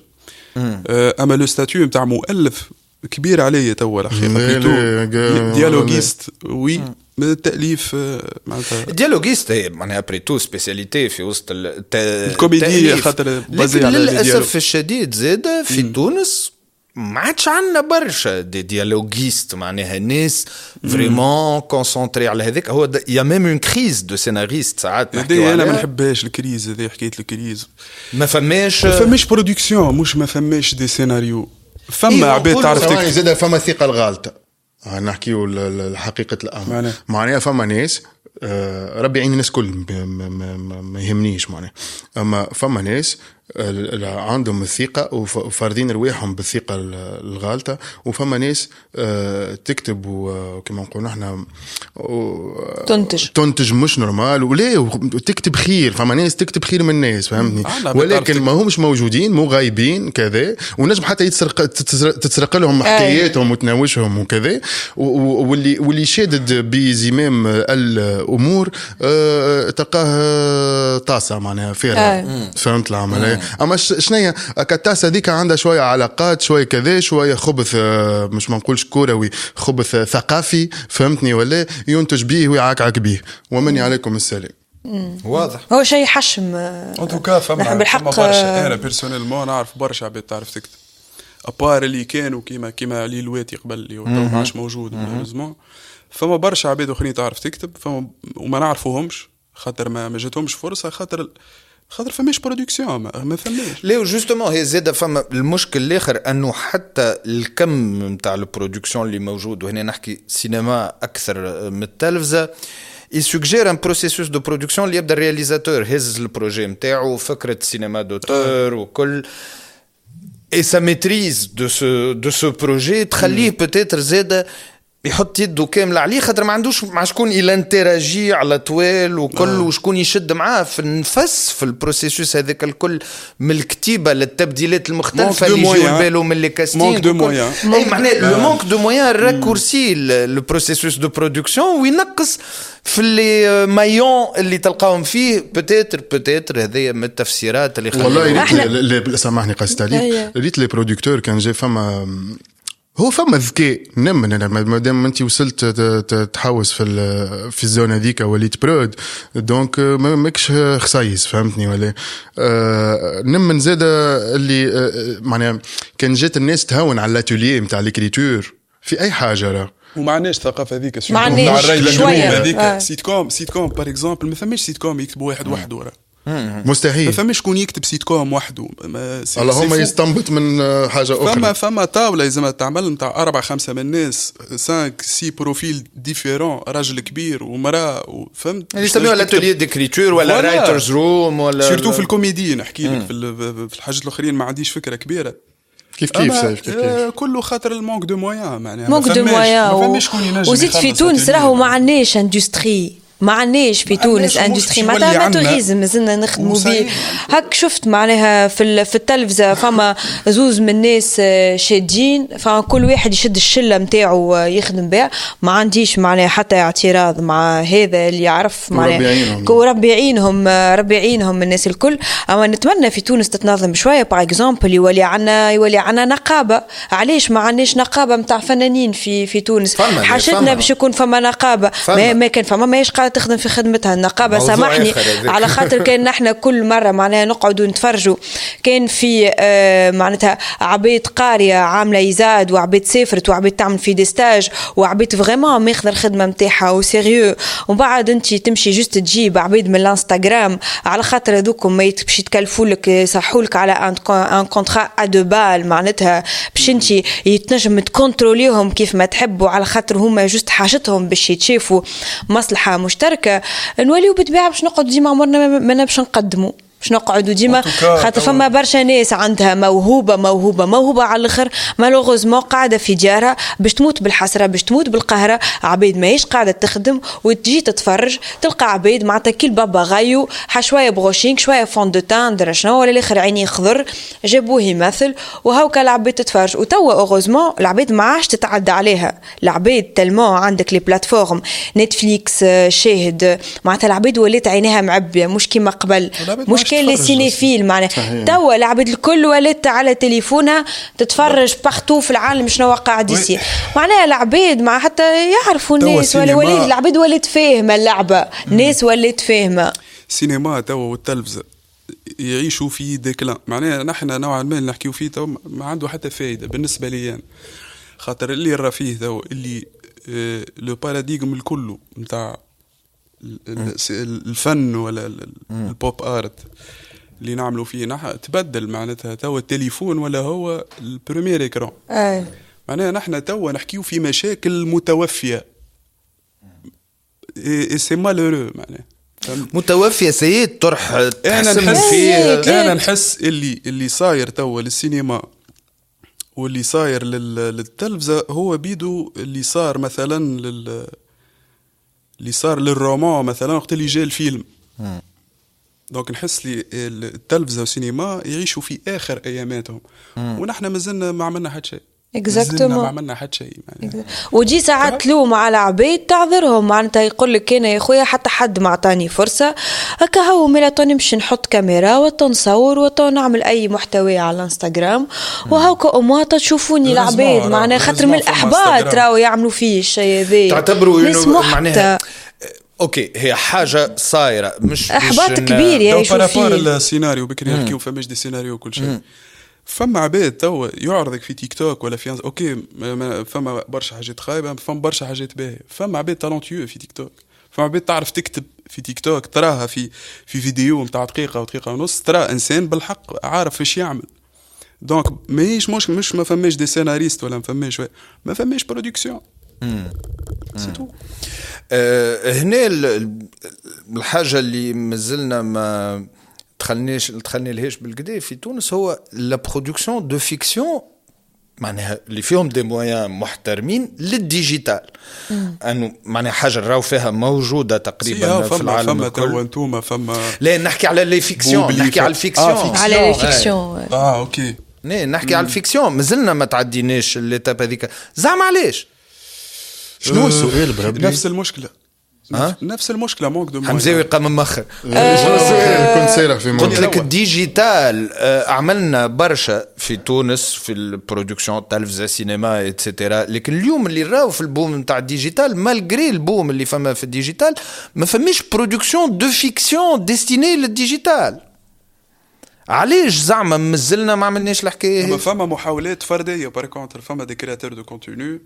[SPEAKER 3] اما لو ستاتيو نتاع مؤلف كبير عليا توا الحقيقه ديالوغيست وي من التأليف معناتها
[SPEAKER 4] ديالوغيست هي معناها ابري تو سبيسياليتي في وسط
[SPEAKER 3] الكوميديا خاطر
[SPEAKER 4] بازي على للاسف الشديد زاد في م. تونس ما عادش عندنا برشا دي ديالوغيست معناها ناس فريمون كونسونطري على هذاك هو يا ميم اون كريز دو سيناريست ساعات
[SPEAKER 3] نحكيو انا ما نحبهاش الكريز هذه حكايه الكريز
[SPEAKER 4] ما فماش
[SPEAKER 3] ما فماش برودكسيون مش ما فماش دي سيناريو فما عباد تعرف
[SPEAKER 1] تكتب زاد فما ثقه الغالطه نحكيو الحقيقة الأمر معناها فما ناس ربي يعين الناس كل ما يهمنيش معناها أما فما ناس عندهم الثقة وفاردين رواحهم بالثقة الغالطة وفما ناس تكتب وكما نقول نحنا
[SPEAKER 2] تنتج
[SPEAKER 1] تنتج مش نورمال وليه وتكتب خير فما ناس تكتب خير من الناس فهمتني ولكن ما همش موجودين مو غايبين كذا ونجم حتى يتسرق تتسرق لهم حكاياتهم وتناوشهم وكذا واللي واللي شادد بزمام الأمور تلقاه طاسة معناها فيها فهمت العمل اما شنية كالتاسة ديك عندها شوية علاقات شوية كذا شوية خبث مش ما نقولش كروي خبث ثقافي فهمتني ولا ينتج بيه ويعاكعك بيه ومني عليكم السلام
[SPEAKER 4] واضح.
[SPEAKER 2] هو شيء حشم
[SPEAKER 3] ان توكا. فما بالحق برشا. انا بيرسونيلمون نعرف برشا عباد تعرف تكتب ابار اللي كانوا كيما كيما علي الواتي قبل اللي هو ما عادش موجود مالوزمون. فما برشا عباد اخرين تعرف تكتب فما وما نعرفوهمش خاطر ما ما جاتهمش فرصه خاطر خاطر فماش برودكسيون ما فماش.
[SPEAKER 4] ليه جوستومون هي زاده فما المشكل الاخر انه حتى الكم نتاع البرودكسيون اللي موجود وهنا نحكي سينما اكثر من التلفزه يسوجير ان بروسيسوس دو برودكسيون اللي يبدا الرياليزاتور هز البروجي نتاعو فكره سينما دوتور وكل اي سا ميتريز دو سو دو سو بروجي تخليه بوتيتر زاده يحط يده كامله عليه خاطر ما عندوش مع شكون يلانتراجي على طوال وكل آه. وشكون يشد معاه في النفس في البروسيسوس هذاك الكل من الكتيبه للتبديلات المختلفه اللي يجيو بالو من لي كاستين.
[SPEAKER 3] مونك دو مويان.
[SPEAKER 4] اي معناه لو مونك دو مويان راكورسي لو بروسيسوس دو برودكسيون وينقص في اللي مايون اللي تلقاهم فيه بوتيتر بوتيتر هذه من التفسيرات اللي
[SPEAKER 1] والله ريت سامحني قصت عليك ريت لي برودكتور كان جاي فما هو فما ذكاء نمن انا ما دام انت وصلت تحوس في في الزون هذيك وليت برود دونك ماكش خصايص فهمتني ولا آه نمن زاده اللي آه معناها كان جات الناس تهون على الاتوليه نتاع ليكريتور في اي حاجه راه
[SPEAKER 3] وما عندناش ثقافه هذيك
[SPEAKER 2] ما عندناش شويه
[SPEAKER 3] هذيك آه. سيت كوم سيت كوم بار اكزومبل ما فماش سيت كوم يكتب واحد وحده وراه
[SPEAKER 1] مستحيل.
[SPEAKER 3] ما فماش شكون يكتب سيت كوم وحده
[SPEAKER 1] اللهم يستنبط من حاجه اخرى.
[SPEAKER 3] فما فما طاوله لازم تعمل نتاع أربعة خمسة من الناس خمسة سي بروفيل ديفيرون راجل كبير ومراه فهمت
[SPEAKER 4] اللي يسميوها الاتوليه ديكريتور ولا رايترز روم ولا
[SPEAKER 3] سيرتو في الكوميدي نحكي لك في الحاجات الاخرين ما عنديش فكره كبيره
[SPEAKER 1] كيف كيف سيف كيف كيف
[SPEAKER 3] كله خاطر المونك دو مويان معناها
[SPEAKER 2] مونك دو مويان وزيد في تونس راهو ما عندناش اندستري ما عندناش في تونس اندستري معناتها توريزم مازلنا نخدموا به هك شفت معناها في في التلفزه فما زوز من الناس شادين فكل واحد يشد الشله نتاعو يخدم بها ما عنديش معناها حتى اعتراض مع هذا اللي يعرف معناها ربي يعينهم ربي يعينهم الناس الكل. اما نتمنى في تونس تتنظم شويه باغ اكزومبل يولي عندنا يولي عندنا نقابه. علاش ما عندناش نقابه نتاع فنانين في في تونس حاجتنا باش يكون فما نقابه ما, ما كان فما ماهيش تخدم في خدمتها النقابة سامحني على خاطر كان نحن كل مرة معناها نقعدوا نتفرجوا كان في آه معناتها عبيد قارية عاملة يزاد وعبيد سافرت وعبيد تعمل في ديستاج وعبيد فريمون ماخذ الخدمة متاعها وسيريو وبعد انت تمشي جست تجيب عبيد من الانستغرام على خاطر هذوكم ما باش يتكلفوا لك يصحوا لك على ان كونترا ا دو بال معناتها باش انت يتنجم تكونتروليهم كيف ما تحبوا على خاطر هما جست حاجتهم باش يتشافوا مصلحة مشتركة نوليو بالطبيعه باش نقعدوا ديما عمرنا ما باش نقدموا باش نقعدوا ديما خاطر فما برشا ناس عندها موهوبه موهوبه موهوبه على الاخر مالوغوزمون قاعده في ديارها باش تموت بالحسره باش تموت بالقهره عبيد ماهيش قاعده تخدم وتجي تتفرج تلقى عبيد معناتها كي البابا غايو شويه بروشينغ شويه فون دو تان درا شنو ولا الاخر عيني خضر جابوه يمثل وهاوكا العبيد تتفرج وتوا اوغوزمون العبيد ما عادش تتعدى عليها العبيد تلمون عندك لي بلاتفورم نتفليكس شاهد معناتها العبيد ولات عينيها معبيه مش كيما قبل مش كان لي سينيفيل معناها توا العبد الكل ولات على تليفونها تتفرج بارتو في العالم شنو قاعد يصير معناها العبيد مع حتى يعرفوا الناس ولا ولي العبد ولات فاهمه اللعبه الناس ولات فاهمه
[SPEAKER 3] السينما توا والتلفزه يعيشوا في ديكلان معناها نحن نوعا ما نحكيو فيه توا ما عنده حتى فايده بالنسبه لي يعني. خاطر اللي راه فيه توا اللي آه لو باراديغم الكل نتاع الفن ولا البوب ارت اللي نعملوا فيه نحن تبدل معناتها توا التليفون ولا هو البريمير اكران
[SPEAKER 2] اي
[SPEAKER 3] معناها نحن توا نحكيو في مشاكل متوفيه اي سي مالورو معناها
[SPEAKER 4] متوفيه سيد طرح
[SPEAKER 3] تحسن فيه. انا نحس اللي اللي صاير توا للسينما واللي صاير للتلفزه هو بيدو اللي صار مثلا لل اللي صار للرومان مثلا وقت اللي جاء الفيلم دونك نحس لي التلفزه والسينما يعيشوا في اخر اياماتهم ونحن مازلنا ما عملنا حتى شيء
[SPEAKER 2] اكزاكتومون
[SPEAKER 3] ما عملنا حتى شيء
[SPEAKER 2] وجي ساعات تلوم على عبيد تعذرهم معناتها يقول لك انا يا خويا حتى حد ما عطاني فرصه هكا هو ميلا نمشي نحط كاميرا وتنصور وتنعمل اي محتوى على الانستغرام وهاكا امواطه تشوفوني العبيد معناها خاطر من الاحباط راهو يعملوا فيه الشيء هذا
[SPEAKER 4] تعتبروا انه معناها اوكي هي حاجه صايره مش
[SPEAKER 2] احباط
[SPEAKER 4] مش
[SPEAKER 2] كبير يعيشوا
[SPEAKER 3] بارابور
[SPEAKER 2] فيه.
[SPEAKER 3] السيناريو بكري نحكيو فماش دي سيناريو وكل شيء. فما عباد توا يعرضك في تيك توك ولا في أنز... اوكي فما برشا حاجات خايبه، فما برشا حاجات باهيه، فما عباد تالونتيو في تيك توك، فما عباد تعرف تكتب في تيك توك تراها في في فيديو نتاع دقيقه ودقيقه ونص، ترى انسان بالحق عارف ايش يعمل. دونك ماهيش مش مش ما فماش دي سيناريست ولا ما فماش ما فماش برودكسيون. سي تو.
[SPEAKER 4] أه هنا الحاجه اللي مازلنا ما دخلناش دخلنا لهاش بالكدا في تونس هو لا برودكسيون دو فيكسيون، معناها اللي فيهم دي مويان محترمين للديجيتال. انه معناها حاجه راهو فيها موجوده تقريبا في العالم
[SPEAKER 3] فما
[SPEAKER 4] الكل.
[SPEAKER 3] فما انتوما فما
[SPEAKER 4] لا نحكي على لي فيكسيون، نحكي على الفيكسيون.
[SPEAKER 3] آه
[SPEAKER 2] على لي فيكسيون.
[SPEAKER 3] اه اوكي
[SPEAKER 4] ني نحكي على الفيكسيون، مازلنا ما تعديناش الليتاب هذيك. زعما علاش؟
[SPEAKER 1] شنو السؤال بربي؟
[SPEAKER 3] نفس المشكله.
[SPEAKER 4] ها؟
[SPEAKER 3] نفس المشكله مونك دو
[SPEAKER 4] حمزاوي قام مخر.
[SPEAKER 1] شنو السؤال كنت سيرح في
[SPEAKER 4] قلت
[SPEAKER 1] موضوع
[SPEAKER 4] لك الديجيتال عملنا برشا في تونس في البرودكسيون تلفزة سينما اتسيتيرا، لكن اليوم اللي راهو في البوم نتاع الديجيتال مالغري البوم اللي فما في الديجيتال ما فماش برودكسيون دو فيكسيون ديستيني للديجيتال. علاش زعما مازلنا ما عملناش الحكايه هي؟
[SPEAKER 3] فما محاولات فرديه بار كونتر، فما دي كرياتور دو كونتوني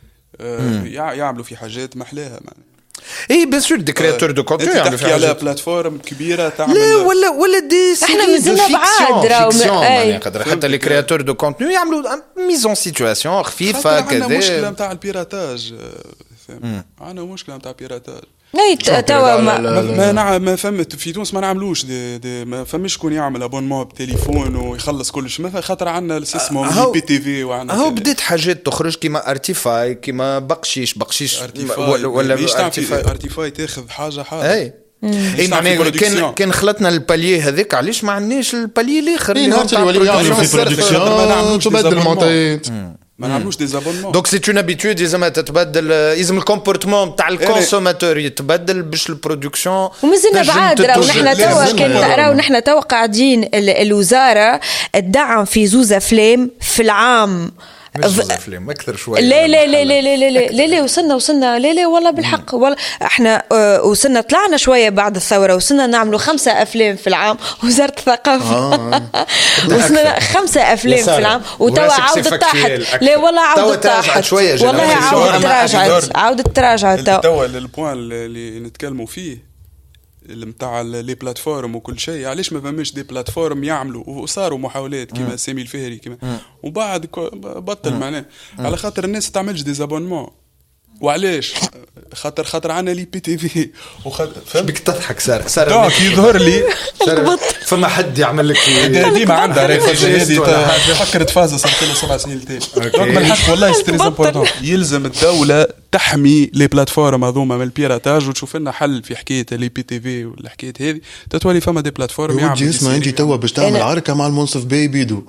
[SPEAKER 3] يعملوا في حاجات محلاها معناها.
[SPEAKER 4] اي بيان سور دي كرياتور دو كونتوني
[SPEAKER 3] يعملوا في على بلاتفورم كبيره تعمل
[SPEAKER 4] لا ولا ولا دي
[SPEAKER 2] احنا مازلنا بعاد راهو
[SPEAKER 4] قدر حتى لي كرياتور دو كونتوني يعملوا ميزون سيتواسيون خفيفه كذا.
[SPEAKER 3] عندنا مشكله نتاع البيراتاج، عندنا مشكله نتاع البيراتاج.
[SPEAKER 2] لا توا ما
[SPEAKER 3] ما نعم ما فهمت في تونس ما نعملوش دي دي ما فماش شكون يعمل ابونمون بتليفون ويخلص كل شيء، ما خاطر عندنا اسمه بي تي في وعندنا
[SPEAKER 4] هو بديت حاجات تخرج كيما ارتيفاي كيما بقشيش بقشيش
[SPEAKER 3] ولا ولا ارتيفاي ارتيفاي تاخذ حاجه حاجه.
[SPEAKER 4] اي اي معناها كان كان خلطنا الباليي هذاك علاش ما عندناش الباليي الاخر
[SPEAKER 1] اللي نهار اللي يعملوا في برودكسيون تبدل المونتايات
[SPEAKER 3] ما نعملوش دي زابونمون.
[SPEAKER 4] دونك سي اون ابيتود لازم تتبدل، لازم الكومبورتمون تاع الكونسوماتور يتبدل باش البرودكسيون.
[SPEAKER 2] ومازلنا بعاد راهو نحن توا كان راهو نحن توا قاعدين الوزاره تدعم في زوز افلام في العام
[SPEAKER 4] افلام اكثر شويه.
[SPEAKER 2] لا لا لا لا لا لا لا لا وصلنا وصلنا لا لا والله بالحق والله احنا وصلنا طلعنا شويه بعد الثوره وصلنا نعملوا خمسه افلام في العام. وزاره الثقافه وصلنا خمسه افلام في العام وتوا عاودت طاحت. لا والله عاودت طاحت والله عاودت تراجعت عاودت تراجعت
[SPEAKER 3] توا للبوان اللي نتكلموا فيه المتاع لي بلاتفورم وكل شيء. علاش ما فماش دي بلاتفورم يعملوا وصاروا محاولات كيما سامي الفهري كيما وبعد بطل معناه على خاطر الناس تعملش دي زابونمون. وعلاش خاطر خاطر عنا لي بي تي في وخاطر
[SPEAKER 4] بك تضحك سار سار
[SPEAKER 3] دونك يظهر لي
[SPEAKER 4] فما حد يعمل لك
[SPEAKER 3] ديما عندها ريفاجي هذه فكرت فازه صارت له سبع سنين تاني. دونك بالحق والله ستريز امبورطون يلزم الدوله تحمي لي بلاتفورم هذوما من البيراتاج وتشوف لنا حل في حكايه لي بي تي في والحكايه هذه تتولي فما دي بلاتفورم
[SPEAKER 1] يعملوا اسمع انت توا باش تعمل عركه مع المنصف باي بيدو.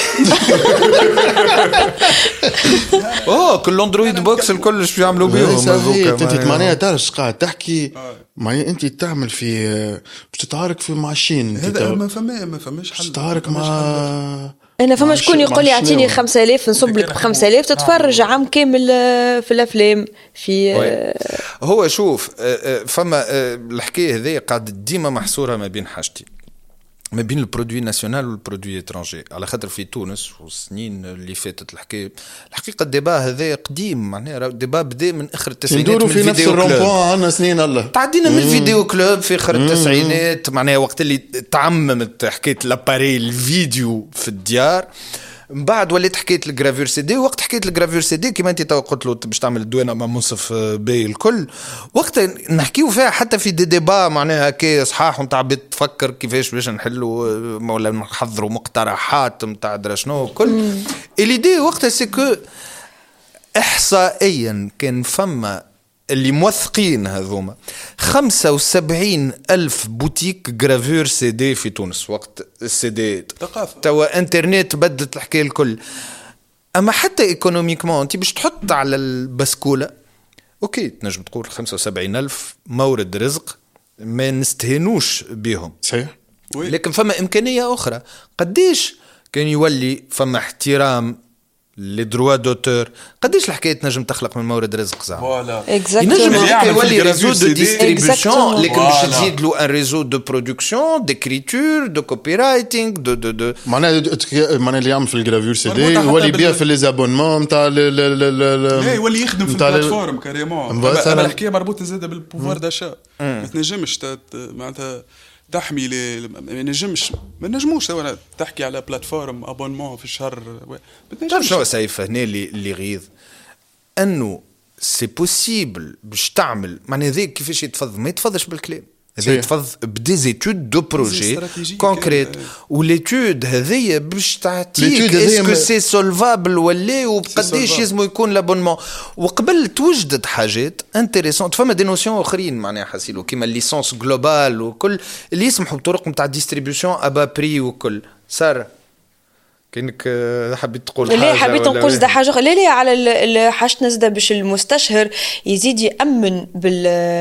[SPEAKER 4] اوه كل اندرويد بوكس الكل شو يعملوا بيهم
[SPEAKER 1] انت معناها تعرف قاعد تحكي معناها انت تعمل في باش تتعارك في مع الشين.
[SPEAKER 3] هذا ما فما ما فماش حل
[SPEAKER 1] تتعارك مع
[SPEAKER 2] انا فما شكون يقول لي اعطيني خمسة آلاف نصب لك بخمسة آلاف تتفرج عام كامل في الافلام في
[SPEAKER 4] هو شوف فما الحكايه هذه قاعد ديما محصوره ما بين حاجتين، ما بين البرودوي ناسيونال والبرودوي اترانجي. على خاطر في تونس والسنين اللي فاتت الحكايه الحقيقه الديبا هذا قديم معناها الديبا بدا من اخر التسعينات
[SPEAKER 1] ندوروا في نفس الرومبوان عندنا سنين الله
[SPEAKER 4] تعدينا من الفيديو كلوب في اخر التسعينات معناها وقت اللي تعممت حكايه لاباري الفيديو في الديار. من بعد وليت حكيت الجرافير سي دي. وقت حكيت الجرافير سي دي كيما انت تو قلت له باش تعمل الدوانه مع منصف باي الكل وقت نحكيو فيها حتى في دي ديبا معناها كي صحاح نتاع بتفكر كيفاش باش نحلوا ولا نحضروا مقترحات نتاع درا شنو كل اليدي وقتها سي كو احصائيا كان فما اللي موثقين هذوما خمسة وسبعين ألف بوتيك جرافير سي دي في تونس وقت السي دي توا انترنت بدت الحكايه الكل. اما حتى ايكونوميكمون انت باش تحط على البسكوله اوكي تنجم تقول خمسة وسبعين ألف مورد رزق ما نستهنوش بهم
[SPEAKER 1] صحيح،
[SPEAKER 4] لكن فما امكانيه اخرى قديش كان يولي فما احترام لي دروا دوتور. قديش الحكايه تنجم تخلق من مورد رزق زعما
[SPEAKER 3] فوالا
[SPEAKER 4] ينجم هكا يولي ريزو دو ديستريبيوشن لكن باش
[SPEAKER 2] Voilà.
[SPEAKER 4] تزيد له ان ريزو دو برودكسيون ديكريتور دو كوبي رايتينغ دو دو دو
[SPEAKER 1] معناها معناها اللي يعمل في الجرافير سي دي
[SPEAKER 3] مربوطة حتى
[SPEAKER 1] يولي
[SPEAKER 3] بال-
[SPEAKER 1] يبيع في لي زابونمون نتاع
[SPEAKER 3] لا يولي يخدم في
[SPEAKER 1] نتاع ال-
[SPEAKER 3] البلاتفورم كاريمون.
[SPEAKER 1] مثلاً-
[SPEAKER 3] اما الحكايه مربوطه زاده بالبوفوار داشا. ما تنجمش ت- معناتها تحمي لي ما نجمش ما نجموش توا تحكي على بلاتفورم ابونمون في الشهر ما
[SPEAKER 4] تعرف
[SPEAKER 3] تنجمش.
[SPEAKER 4] شنو سيف هنا اللي اللي غيظ انه سي بوسيبل باش تعمل معناها هذاك كيفاش يتفض ما يتفضش بالكلام هذا
[SPEAKER 1] صحيح.
[SPEAKER 4] يتفض بديزيتود دو بروجي
[SPEAKER 3] استراتيجية
[SPEAKER 4] كونكريت
[SPEAKER 3] كده.
[SPEAKER 4] وليتود هذيا باش تعطيك
[SPEAKER 1] ليتود هذيا
[SPEAKER 4] اسكو
[SPEAKER 1] ما-
[SPEAKER 4] سي سولفابل ولا وقديش
[SPEAKER 3] solvable.
[SPEAKER 4] يلزم يكون لابونمون وقبل توجدت حاجات انتريسونت فما دي نوسيون اخرين معناها حسيلو كيما الليسونس جلوبال وكل اللي يسمحوا بطرق نتاع ديستريبيوشن ابا بري وكل ساره كأنك آه، حبيت تقول حاجه
[SPEAKER 2] لا حبيت
[SPEAKER 4] ولا
[SPEAKER 2] نقول زاد حاجه أخرى. لا لا على ال- ال- حاجتنا زاد باش المستشهر يزيد يامن بال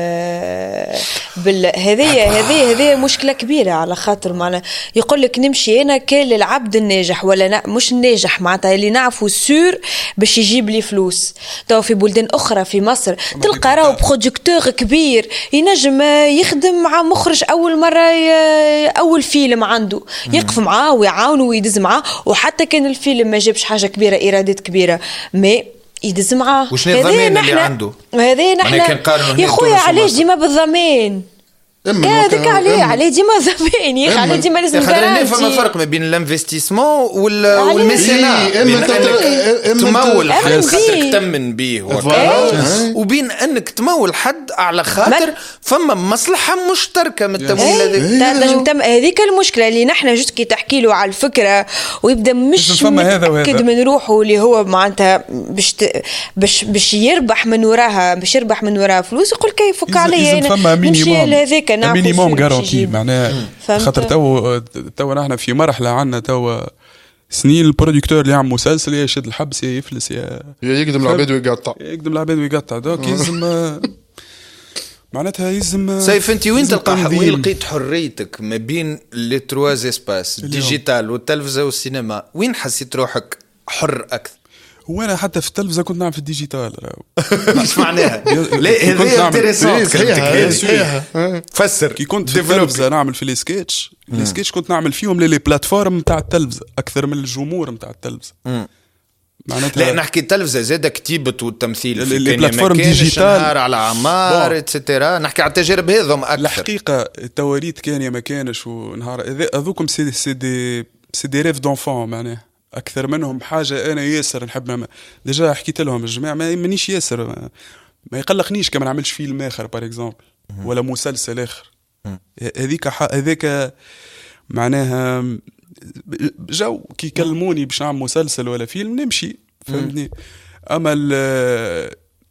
[SPEAKER 2] بال هذه هذه هذه مشكله كبيره على خاطر معنا يقول لك نمشي انا كان للعبد الناجح ولا نا مش الناجح معناتها اللي نعرفوا سور باش يجيب لي فلوس. تو في بلدان اخرى في مصر تلقى راهو برودكتور كبير ينجم يخدم مع مخرج اول مره ي- اول فيلم عنده يقف معاه ويعاونه ويدز معاه وحتى كان الفيلم ما جابش حاجه كبيره ايرادات كبيره ما يدز معاه.
[SPEAKER 4] وشنو
[SPEAKER 2] هذايا
[SPEAKER 4] الضمان اللي
[SPEAKER 2] نحنا-
[SPEAKER 4] عنده؟
[SPEAKER 2] هذايا
[SPEAKER 4] معناها
[SPEAKER 2] نحن
[SPEAKER 4] كان قارنوا هنا
[SPEAKER 2] يا خويا
[SPEAKER 4] تونس
[SPEAKER 2] علاش
[SPEAKER 4] ومصر.
[SPEAKER 2] ديما بالضمان
[SPEAKER 1] إما
[SPEAKER 2] هذاك
[SPEAKER 1] الوكا-
[SPEAKER 2] عليه
[SPEAKER 1] إما-
[SPEAKER 2] عليه ديما ضمان يا اخي عليه ديما لازم
[SPEAKER 4] خاطر هنا فما
[SPEAKER 2] جارانتي.
[SPEAKER 4] فرق ما بين الانفستيسمون وال
[SPEAKER 2] عليه.
[SPEAKER 4] والميسينا
[SPEAKER 1] إيه، إما
[SPEAKER 4] بين
[SPEAKER 1] أنت-
[SPEAKER 4] انك
[SPEAKER 1] إما أنت-
[SPEAKER 4] تمول حد
[SPEAKER 2] أمن
[SPEAKER 4] خاطرك
[SPEAKER 2] بيه.
[SPEAKER 4] تمن بيه وكا
[SPEAKER 1] فوالا.
[SPEAKER 4] وبين انك تمول حد على خاطر
[SPEAKER 2] ما-
[SPEAKER 4] فما مصلحه مشتركه من التمويل
[SPEAKER 2] إيه،
[SPEAKER 4] هذاك
[SPEAKER 2] تا- تنجم تم هذيك المشكله اللي نحن جست كي تحكي له على الفكره ويبدا مش
[SPEAKER 3] لازم فما هذا
[SPEAKER 2] متاكد
[SPEAKER 3] وهذا.
[SPEAKER 2] من روحه اللي هو معناتها باش ت- باش باش يربح من وراها باش يربح من وراها فلوس يقول كيف فك عليا
[SPEAKER 3] إذا فما
[SPEAKER 2] نمشي
[SPEAKER 3] مينيموم
[SPEAKER 2] لهذاك نعرفوا
[SPEAKER 3] مينيموم
[SPEAKER 2] شو باش
[SPEAKER 3] جارانتي
[SPEAKER 2] يجيب.
[SPEAKER 3] معناها
[SPEAKER 2] فهمت؟
[SPEAKER 3] خاطر تو تو نحن في مرحله عندنا تو سنين البرودكتور اللي يعمل مسلسل يا يشد الحبس يا يفلس يا
[SPEAKER 1] يا يقدم العباد ويقطع
[SPEAKER 3] يقدم العباد ويقطع دوك يلزم معناتها يلزم
[SPEAKER 4] سيف انت وين
[SPEAKER 3] يلزم
[SPEAKER 4] تلقى
[SPEAKER 3] تنظيم.
[SPEAKER 4] وين لقيت حريتك ما بين لي ترواز اسباس الديجيتال والتلفزه والسينما وين حسيت روحك حر اكثر؟
[SPEAKER 3] هو انا حتى في التلفزه كنت نعمل في الديجيتال
[SPEAKER 4] مش معناها لا
[SPEAKER 3] كنت
[SPEAKER 4] هذه
[SPEAKER 3] نعمل-
[SPEAKER 4] انتريسون
[SPEAKER 1] صحيح صحيح
[SPEAKER 4] فسر
[SPEAKER 3] كي كنت في التلفزه نعمل في السكتش السكتش كنت نعمل فيهم للي بلاتفورم نتاع التلفزه اكثر من الجمهور نتاع التلفزه معناتها
[SPEAKER 4] لا نحكي التلفزه زاد كتيبه والتمثيل
[SPEAKER 3] ال-
[SPEAKER 4] في
[SPEAKER 3] ال-
[SPEAKER 4] كان
[SPEAKER 3] البلاتفورم
[SPEAKER 4] ما كانش
[SPEAKER 3] ديجيتال.
[SPEAKER 4] نهار على عمار
[SPEAKER 3] بون.
[SPEAKER 4] اتسيتيرا نحكي على التجارب هذم اكثر
[SPEAKER 3] الحقيقه التواريت كان يا ما كانش ونهار هذا- هذوكم سي سي دي سي دي ريف دونفون معناها اكثر منهم حاجه انا ياسر نحب نعمل. ديجا حكيت لهم الجماعه ما مانيش ياسر ما, ما يقلقنيش كما نعملش فيلم اخر بار اكزومبل ولا مسلسل اخر هذيك ح- هذاك معناها جو كي يكلموني باش نعمل مسلسل ولا فيلم نمشي فهمتني. اما ال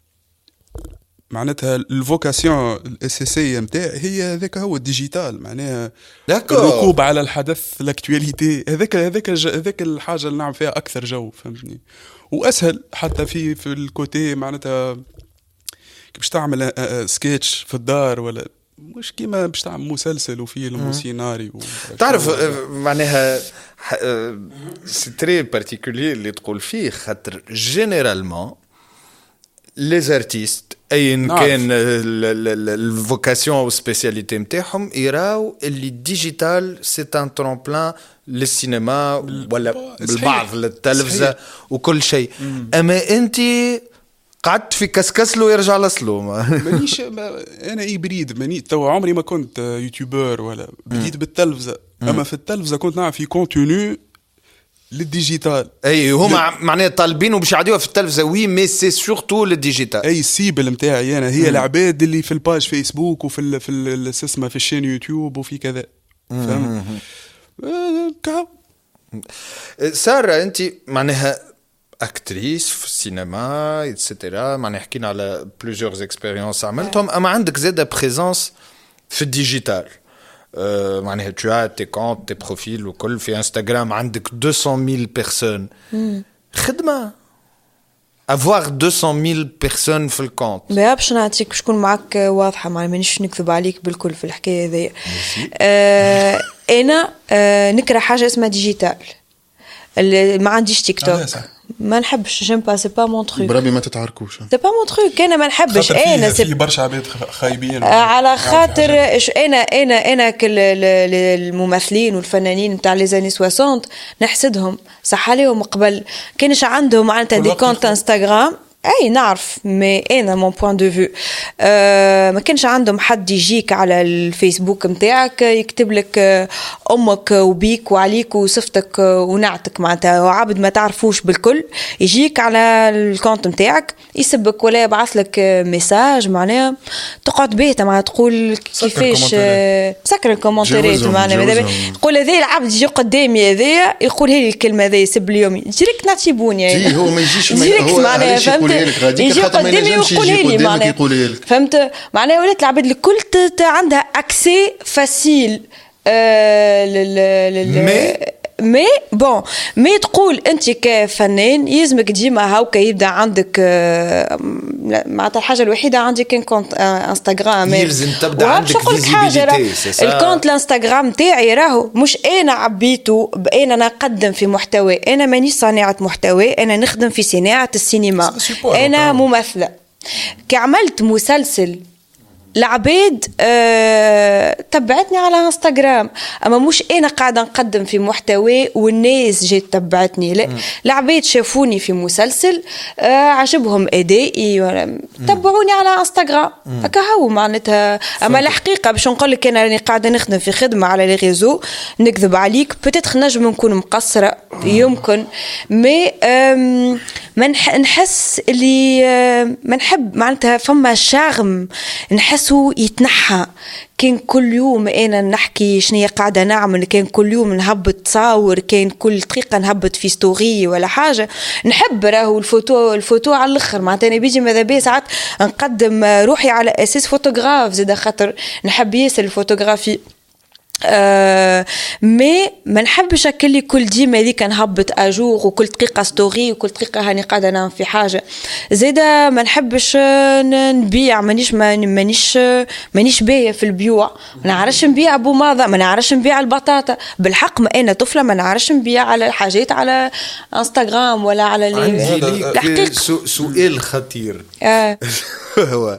[SPEAKER 3] معناتها الفوكاسيون الاساسيه نتاعي هي هذاك هو الديجيتال معناها
[SPEAKER 4] داكور.
[SPEAKER 3] الركوب على الحدث الاكtualité هذاك هذاك الج- هذاك الحاجه اللي نعمل فيها اكثر جو فهمتني. واسهل حتى في في الكوتي معناتها كي باش تعمل آه، آه، سكتش في الدار ولا مش كيما باش تعمل مسلسل وفيلم وسيناريو
[SPEAKER 4] تعرف آه، معناها سي تري بارتيكولي اللي تقول فيه خاطر جينيرالمون لي زارتيست ايا
[SPEAKER 3] نعرف.
[SPEAKER 4] كان الفوكاسيون او سبيسياليتي نتاعهم يراو اللي الديجيتال سي ان ترومبلان للسينما ولا
[SPEAKER 3] صحيح.
[SPEAKER 4] بالبعض للتلفزه
[SPEAKER 3] صحيح.
[SPEAKER 4] وكل شيء اما انت قعدت في كسكسلو يرجع لصلو
[SPEAKER 3] مانيش ما انا اي بريد ماني تو عمري ما كنت يوتيوبر ولا بديت بالتلفزه اما في التلفزه كنت نعمل في كونتوني للديجيتال
[SPEAKER 4] اي هما معناها طالبين وباش يعديوها في التلفزه وي مي سي سورتو للديجيتال
[SPEAKER 3] اي السيبل نتاعي انا هي العباد اللي في الباج فيسبوك وفي ال في ال اسمها في الشين يوتيوب وفي كذا فهمت آه، كا
[SPEAKER 4] سارة انت معناها اكتريس في السينما ايتترا معناها حكينا على بلوزيورز اكسبيريونس عملتهم اما عندك زاده بريزونس في الديجيتال أه معناها tu as tes comptes tes profils وكل في انستغرام عندك deux cent mille personnes خدمه avoir deux cent mille personnes في الكونت
[SPEAKER 2] ما باش نعطيك باش نكون معك واضحه ما مانيش نكذب عليك بالكل في الحكايه هذه. آه انا آه نكره حاجه اسمها ديجيتال اللي ما عنديش تيك توك ما نحبش جيم با سي با مون تروك
[SPEAKER 1] بربي ما تتعاركوش
[SPEAKER 2] سي با مون تروك انا ما نحبش انا
[SPEAKER 3] في برشا عباد خايبين
[SPEAKER 2] على خاطر انا انا انا كل الممثلين والفنانين نتاع لي زاني ستين نحسدهم صح عليهم قبل كانش عندهم معناتها دي كونت انستغرام اي نعرف مي انا مون بوين دو فيو أه ما كانش عندهم حد يجيك على الفيسبوك نتاعك يكتب لك امك وبيك وعليك وصفتك ونعتك معناتها وعبد ما تعرفوش بالكل يجيك على الكونت نتاعك يسبك ولا يبعث لك ميساج معناها تقعد بيته معناها تقول كيفاش سكر الكومنتات معناها تقول هذا العبد يجي قدامي هذايا يقول هي الكلمه هذه يسب اليوم ديريكت نعتيبوني
[SPEAKER 1] هو ما يجيش
[SPEAKER 2] هو معناها فهمت يجي قدامي يقول لي معناها فهمت معناها ولات العباد الكل عندها اكسي فاسيل آه لل مي مي بون مي تقول انت كفنان يلزمك ديما هاوكا يبدا عندك معناتها الحاجه الوحيده عندي كان كونت انستغرام
[SPEAKER 4] يلزم تبدا عندك فيزيبيليتي
[SPEAKER 2] الكونت الانستغرام تاعي راهو مش انا عبيته انا نقدم في محتوى انا مانيش صانعه محتوى انا نخدم في صناعه السينما انا ممثله كعملت مسلسل العباد أه تبعتني على انستغرام اما مش انا قاعده نقدم في محتوى والناس جات تبعتني لا العباد شافوني في مسلسل أه عجبهم ادائي تبعوني على انستغرام هكا هو معناتها اما الحقيقه باش نقول لك انا راني قاعده نخدم في خدمه على لي ريزو نكذب عليك بتيت نجم نكون مقصره يمكن مي ما نحس اللي ما نحب معناتها فما شاغم نحسه يتنحى كان كل يوم انا نحكي شنو قاعده نعمل كان كل يوم نهبط تصاور كان كل دقيقه نهبط في ستوري ولا حاجه نحب راهو الفوتو الفوتو على الاخر معناتها انا بيجي ماذا بي ساعات نقدم روحي على اساس فوتوغراف زيد خاطر نحب ياسر الفوتوغرافي آه مي ما نحبش اكلي كل ديما هذيك نهبط اجور وكل دقيقه ستوري وكل دقيقه هاني قاعده نعمل في حاجه زيدا ما نحبش نبيع مانيش مانيش مانيش بايه في البيوع ما نعرفش نبيع ابو ماضه ما نعرفش نبيع البطاطا بالحق ما انا طفله ما نعرفش نبيع على الحاجات على انستغرام ولا على
[SPEAKER 4] الحقيقه سؤال خطير
[SPEAKER 2] آه.
[SPEAKER 4] هو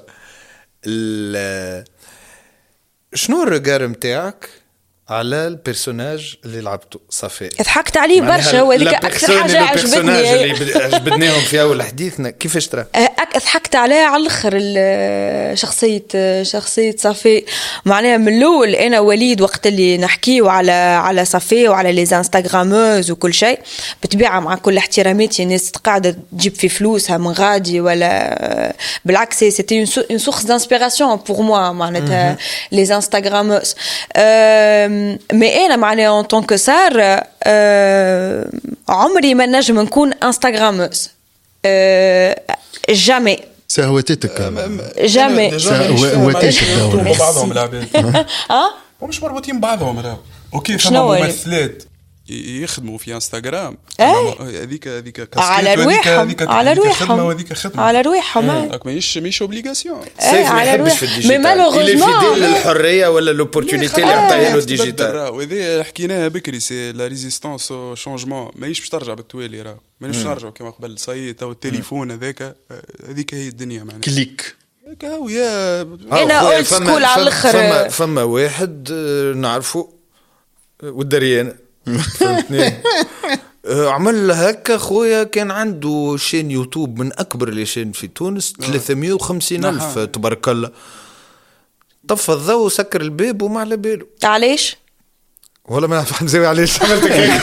[SPEAKER 4] شنو الرجال نتاعك على البيرسوناج اللي لعبته صافي
[SPEAKER 2] ضحكت عليه برشا هو هذيك اكثر حاجه عجبتني
[SPEAKER 4] اللي عجبتنيهم في اول حديثنا كيفاش ترى
[SPEAKER 2] ضحكت عليه على الاخر شخصيه شخصيه صافي معناها من الاول انا وليد وقت اللي نحكيو على على صافي وعلى لي انستغراموز وكل شيء بتبيعها مع كل احتراماتي الناس قاعده تجيب في فلوسها من غادي ولا بالعكس سيتي اون سورس دانسبيراسيون بور موا معناتها لي انستغراموز مي انا معناها ان طونك سار أه عمري ما نجم نكون انستغراموز أه جامي
[SPEAKER 1] سهوتتك
[SPEAKER 2] جامي
[SPEAKER 1] سهوتتك
[SPEAKER 3] بعضهم العباد
[SPEAKER 2] اه
[SPEAKER 3] ومش مربوطين بعضهم راه اوكي فما ممثلات يخدموا في انستغرام هذيك هذيك
[SPEAKER 2] على رواحهم على رواحهم
[SPEAKER 3] وهذيك خدمه
[SPEAKER 2] على رواحهم
[SPEAKER 3] دونك ماهيش ماهيش اوبليغاسيون
[SPEAKER 4] سيف ما يحبش في الديجيتال مي مالوغوزمون الحريه ولا لوبورتونيتي اللي عطاها له الديجيتال
[SPEAKER 3] وهذا حكيناها بكري سي لا ريزيستانس او شونجمون ماهيش باش ترجع بالتوالي راه مانيش نرجعوا كما قبل صاي تو التليفون هذاك هذيك هي الدنيا معناها
[SPEAKER 1] كليك
[SPEAKER 3] هاو يا
[SPEAKER 2] انا اولد سكول على الاخر
[SPEAKER 4] فما فما واحد نعرفه والدريان فهمتني عمل هكا خويا كان عنده شين يوتيوب من اكبر اللي شين في تونس ثلاثمية وخمسين الف تبارك الله طفى الضوء وسكر الباب وما على باله
[SPEAKER 2] علاش
[SPEAKER 4] ولا ما نعرف نزوي علاش عملت هيك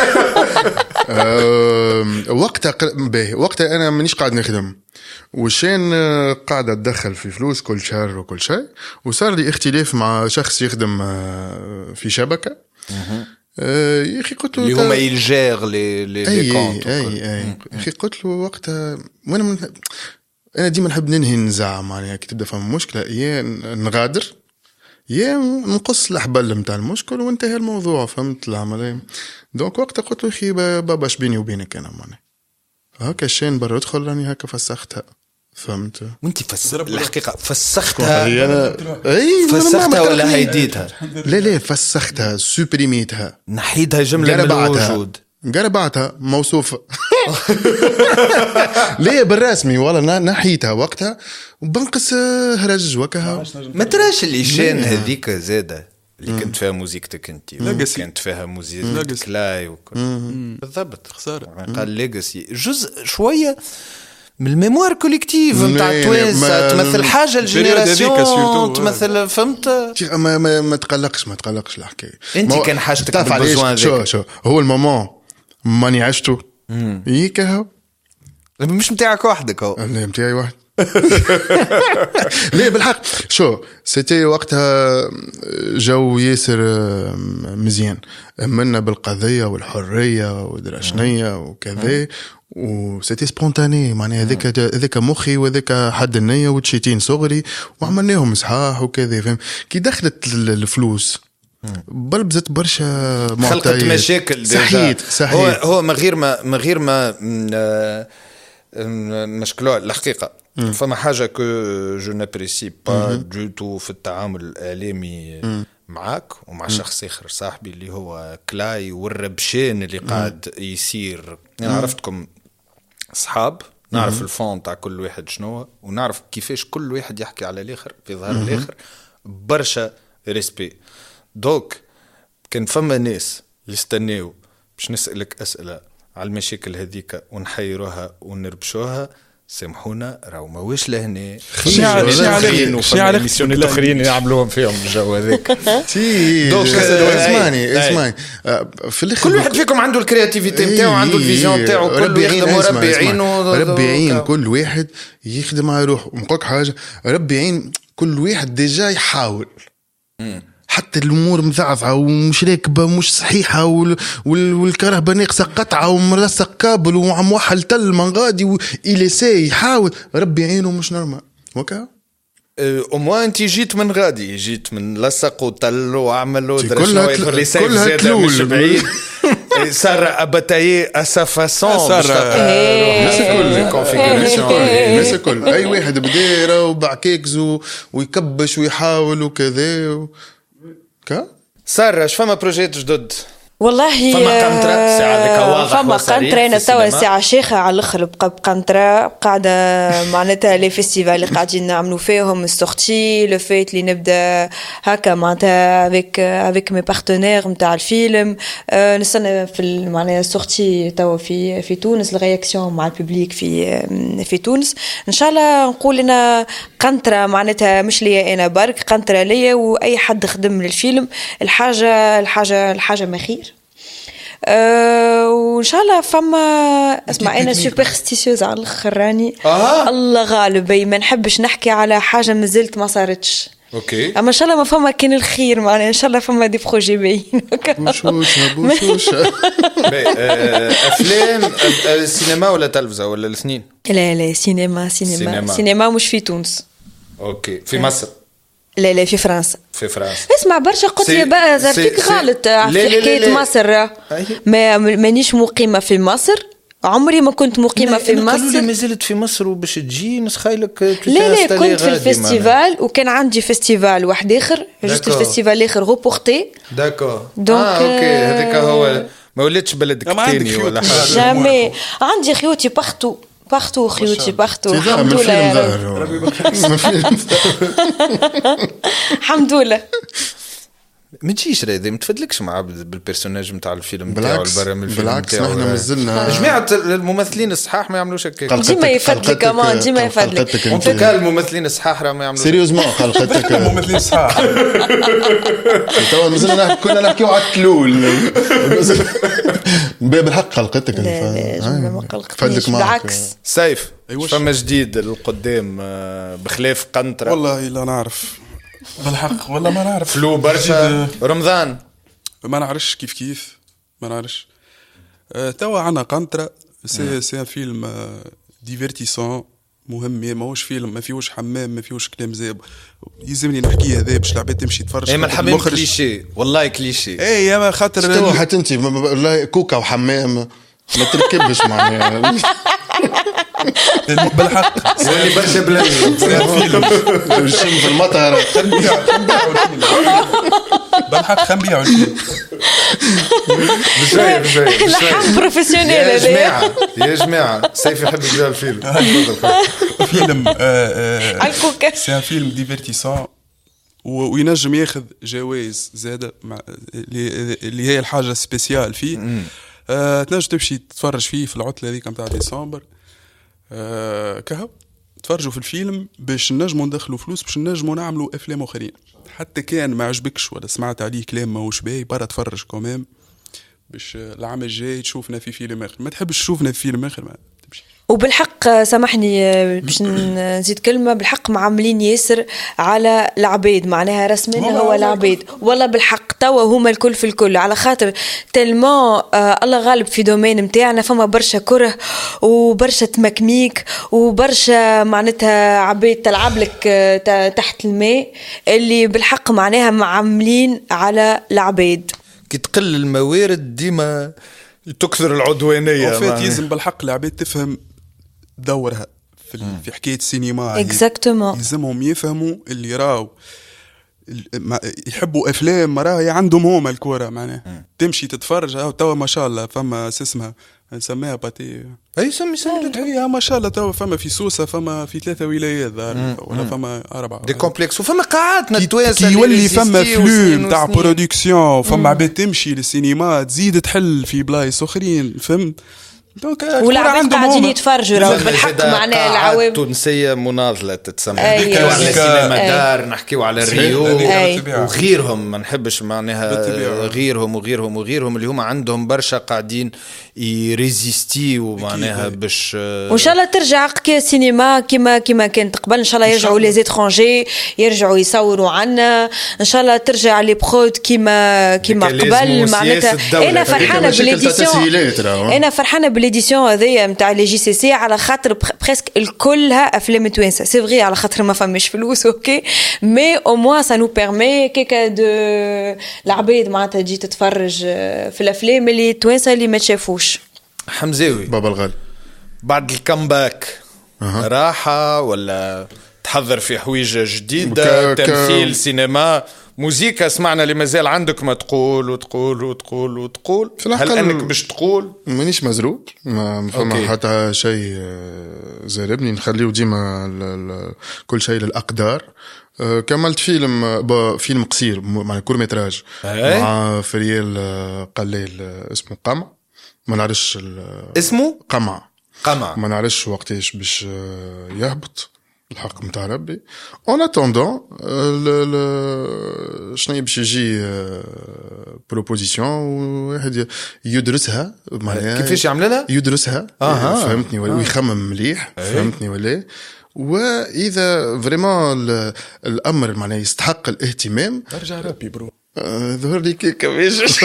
[SPEAKER 1] وقتها باهي وقتها انا مانيش قاعد نخدم وشين قاعدة تدخل في فلوس كل شهر وكل شيء وصار لي اختلاف مع شخص يخدم في شبكة يا اخي قلت له
[SPEAKER 4] اللي هما يلجير لي لي كونت
[SPEAKER 1] اي اي اي اخي قلت له وقتها وانا من... انا ديما نحب ننهي النزاع معناها كي تبدا فما مشكله يا نغادر يا نقص الحبل نتاع المشكل وانتهى الموضوع فهمت العمليه دونك وقتها قلت له اخي بابا اش بيني وبينك انا معناها هكا شين برا ادخل راني هكا فسختها فهمت
[SPEAKER 4] وانت فسخت الحقيقه فسختها
[SPEAKER 1] انا
[SPEAKER 4] اي فسختها ولا هيديتها
[SPEAKER 1] لا لا فسختها سوبريميتها
[SPEAKER 4] نحيدها جمله من الوجود
[SPEAKER 1] قربعتها موصوفة. ليه بالرسمي والله نحيتها وقتها وبنقص هرج وكها.
[SPEAKER 4] ما تراش اللي جان هذيك زادة اللي كنت فيها موزيكتك انت كنت فيها موزيك كلاي وكل بالضبط
[SPEAKER 3] خسارة
[SPEAKER 4] قال ليجاسي جزء شوية من الميموار كوليكتيف نتاع التوانسة تمثل حاجة الجينيراسيون تمثل فهمت.
[SPEAKER 1] ما, ما, ما تقلقش ما تقلقش الحكاية
[SPEAKER 4] انت كان حاجتك بالبزوان
[SPEAKER 1] شو شو هو المومون ماني عشته هيك هو
[SPEAKER 4] مش متاعك وحدك هو
[SPEAKER 1] لا متاعي واحد. ليه بالحق شو سيتي وقتها جو ياسر مزيان منا بالقضية والحرية ودراشنية وكذا وسيتي سبونتاني معناها هذاك هذاك مخي وهذاك حد النية وتشيتين صغري وعملناهم صحاح وكذا فهم كي دخلت الفلوس بلبزت برشا معطيات
[SPEAKER 4] خلقت مشاكل
[SPEAKER 1] صحيت صحيت
[SPEAKER 4] هو هو من غير ما من غير ما مشكلة الحقيقة فما حاجة كو جو نابريسي با دو تو في التعامل الإعلامي معاك ومع شخص آخر صاحبي اللي هو كلاي والربشان اللي قاعد يصير. أنا عرفتكم أصحاب نعرف الفون تاع كل واحد شنو ونعرف كيفاش كل واحد يحكي على الآخر في ظهر الآخر برشا ريسبي. دوك كان فما ناس يستناو باش نسألك أسئلة على المشاكل هذيك ونحيروها ونربشوها سامحونا راهو ماويش لهنا
[SPEAKER 3] شنو على شنو على
[SPEAKER 4] ميسيون الاخرين يعملوهم فيهم الجو هذاك.
[SPEAKER 1] دوك اسمعني اسمعني في الاخر
[SPEAKER 4] كل واحد فيكم عنده الكرياتيفيتي نتاعو عنده الفيزيون نتاعو كل يخدم ربي يعينه
[SPEAKER 1] ربي يعين كل واحد يخدم على روحه. ونقولك حاجه ربي يعين كل واحد ديجا يحاول حتى الامور مذعضعه ومش راكبه مش صحيحه وال... وال... والكهرباء ناقصه قطعه ومرسق كابل وعم وحل تل من غادي والى سي يحاول ربي يعينه مش نورمال وكا
[SPEAKER 4] أموا أنت جيت من غادي جيت من لصق وتل وعمل ودرس
[SPEAKER 1] كلها
[SPEAKER 4] كل كلها تلول بعيد صار أبتاي أسفاسون
[SPEAKER 1] صار كل كونفيغوراسيون الناس الكل أي واحد بديره وبعكيكز ويكبش ويحاول وكذا و... كا
[SPEAKER 4] صار اش فما بروجيت جدد
[SPEAKER 2] والله
[SPEAKER 4] فما قنطرة ساعة واضح
[SPEAKER 2] فما قنطرة أنا توا ساعة شيخة على الآخر بقى بقنطرة قاعدة معناتها لي فيستيفال اللي قاعدين نعملوا فيهم السورتي لو فيت اللي نبدأ هكا معناتها avec avec mes partenaires نتاع الفيلم أه نستنى في معناتها السورتي توا في في تونس الرياكسيون مع الببليك في في تونس إن شاء الله نقول لنا قنطرة معناتها مش ليا أنا برك قنطرة ليا وأي حد خدم للفيلم الحاجة الحاجة الحاجة ما خير. أه وإن شاء الله فما اسمع أنا سوبرستيسيوز على الخراني
[SPEAKER 4] آه.
[SPEAKER 2] الله غالب ما نحبش نحكي على حاجة مازلت ما صارتش
[SPEAKER 4] اوكي
[SPEAKER 2] اما ان شاء الله ما فما كان الخير معنا ان شاء الله فما دي بروجي باين
[SPEAKER 1] بوشوشه بوشوشه
[SPEAKER 4] افلام السينما ولا تلفزه ولا الاثنين؟
[SPEAKER 2] لا لا سينما سينما سينما, سينما مش في تونس.
[SPEAKER 4] اوكي في مصر؟
[SPEAKER 2] لا لا في فرنسا.
[SPEAKER 4] في فرنسا
[SPEAKER 2] اسمع برشا قلت لي بقى زرتك غلط في حكايه مصر ما مانيش مقيمه في مصر عمري ما كنت مقيمة في مصر.
[SPEAKER 4] قالوا لي ما زلت في مصر وباش تجي نسخايلك.
[SPEAKER 2] لا لا كنت في الفستيفال وكان عندي فستيفال واحد آخر جست الفستيفال الآخر غوبورتي.
[SPEAKER 4] داكور دونك آه اوكي هذاك هو ما وليتش بلدك تاني ولا حاجة.
[SPEAKER 2] جامي عندي خيوتي بارتو بارتو خيوتي بارتو الحمد لله الحمد لله.
[SPEAKER 4] ما تجيش راهي ما تفدلكش مع بالبرسوناج نتاع الفيلم نتاعو البرا من الفيلم
[SPEAKER 1] بالعكس احنا مازلنا
[SPEAKER 4] جماعه الممثلين الصحاح ما يعملوش هكاك.
[SPEAKER 2] ديما يفدلك كمان ديما يفدلك
[SPEAKER 4] انت كان الممثلين الصحاح راه ما يعملوش
[SPEAKER 1] سيريوزمون خلقتك
[SPEAKER 3] الممثلين الصحاح
[SPEAKER 1] تو مازلنا كنا نحكيو على التلول بالحق خلقتك
[SPEAKER 2] ما قلقتنيش بالعكس.
[SPEAKER 4] سيف فما جديد القدام بخلاف قنطرة؟
[SPEAKER 3] والله لا نعرف بالحق والله ما نعرف.
[SPEAKER 4] فلو برشا رمضان
[SPEAKER 3] ما نعرفش كيف كيف ما نعرفش. أه توا عنا قنطرة سي سي فيلم أه ديفيرتيسون مهم ماهوش فيلم ما فيهوش حمام ما فيهوش كلام زاب يلزمني نحكي هذا باش العباد تمشي تفرج.
[SPEAKER 4] اي ما الحمام كليشي والله كليشي.
[SPEAKER 3] اي يا ما خاطر
[SPEAKER 1] تو حتى انت والله كوكا وحمام ما تركبش معناها
[SPEAKER 3] بالحق
[SPEAKER 4] اللي برشا بلاد
[SPEAKER 1] الشم في المطر
[SPEAKER 3] بالحق خنبيع
[SPEAKER 4] بشوية بشوية
[SPEAKER 2] لحم بروفيسيونيل.
[SPEAKER 4] يا جماعة يا جماعة سيف يحب يجي الفيلم.
[SPEAKER 3] فيلم سي ان فيلم ديفيرتيسون وينجم ياخذ جوائز زاده اللي هي الحاجه سبيسيال فيه. آه تنجم تمشي تتفرج فيه في العطله هذيك نتاع ديسمبر. آه كهو تفرجوا في الفيلم باش نجموا ندخلوا فلوس باش نجموا نعملوا افلام اخرين. حتى كان ما عجبكش ولا سمعت عليه كلام ماهوش باهي برا تفرج كمان باش العام الجاي تشوفنا في فيلم اخر. ما تحبش تشوفنا في فيلم اخر ما تمشي.
[SPEAKER 2] وبالحق سامحني باش نزيد كلمة، بالحق معاملين ياسر على العبيد، معناها رسمين هو العبيد والله بالحق توا هما الكل في الكل، على خاطر تلمون آه الله غالب في دومين متاعنا فما برشا كره وبرشا تمكميك وبرشا معناتها عبيد تلعب لك آه تحت الماء اللي بالحق معناها معاملين على العبيد.
[SPEAKER 4] كي تقل الموارد ديما تكثر العدوانية.
[SPEAKER 3] وفات يلزم بالحق العبيد تفهم دورها في, في حكاية السينما.
[SPEAKER 2] اكزاكتومون
[SPEAKER 3] يلزمهم يفهموا اللي راو يحبوا افلام راهي عندهم هما الكورة معناها تمشي تتفرج او توا ما شاء الله فما اسمها نسميها باتي
[SPEAKER 4] اي سمي سمي
[SPEAKER 3] هي ما شاء الله توا فما في سوسة فما في ثلاثة ولايات ولا فما أربعة
[SPEAKER 4] دي كومبلكس وفما قاعات نتواسى
[SPEAKER 3] كي يولي فما فلو تاع برودكسيون فما عباد تمشي للسينما تزيد تحل في بلايص اخرين فهمت.
[SPEAKER 2] والعباد قاعدين يتفرجوا بالحق معناها العوام
[SPEAKER 4] تونسية مناضلة تتسمى. نحكيو على السينما دار نحكيو على الريو وغيرهم ما نحبش معناها غيرهم وغيرهم وغيرهم اللي هما عندهم برشا قاعدين يريزيستيو معناها باش
[SPEAKER 2] وإن شاء الله ترجع حكاية السينما كما كما كانت قبل. إن شاء الله يرجعوا لي زيترونجي يرجعوا يصوروا عنا. إن شاء الله ترجع لي برود كما كما قبل معناتها. أنا فرحانة بالإديسيون أنا فرحانة بالإديسيون هذيا متاع لي جي سي سي على خاطر بريسك الكلها أفلام توانسة. سي فري على خاطر ما فماش فلوس أوكي مي أو موان سا نو بيرمي كيكا دو العباد معناتها تجي تتفرج في الأفلام اللي توانسة اللي ما تشافوش.
[SPEAKER 4] حمزاوي
[SPEAKER 1] بابا الغالي
[SPEAKER 4] بعد الكمباك أه. راحة ولا تحضر في حويجة جديدة ك... تمثيل ك... سينما موسيقى سمعنا اللي مازال عندك ما تقول وتقول وتقول وتقول هل أنك باش تقول
[SPEAKER 1] مانيش مزروب ما فما حتى شيء زاربني نخليه ديما ل... ل... كل شيء للأقدار. كملت فيلم فيلم قصير مع كور متراج مع فريال قليل اسمه قمع ما نعرفش
[SPEAKER 4] اسمه
[SPEAKER 1] قمع
[SPEAKER 4] قمع
[SPEAKER 1] ما نعرفش وقتاش باش يهبط الحق متاع ربي. اون اتوندون شنو باش يجي بروبوزيسيون واحد يدرسها معناها
[SPEAKER 4] كيفاش يعملها
[SPEAKER 1] يدرسها
[SPEAKER 4] آه.
[SPEAKER 1] فهمتني ولا ويخمم مليح فهمتني ولا واذا فريمون الامر معناها يستحق الاهتمام
[SPEAKER 3] ارجع ربي برو
[SPEAKER 1] ظهر لي كيكا ماشي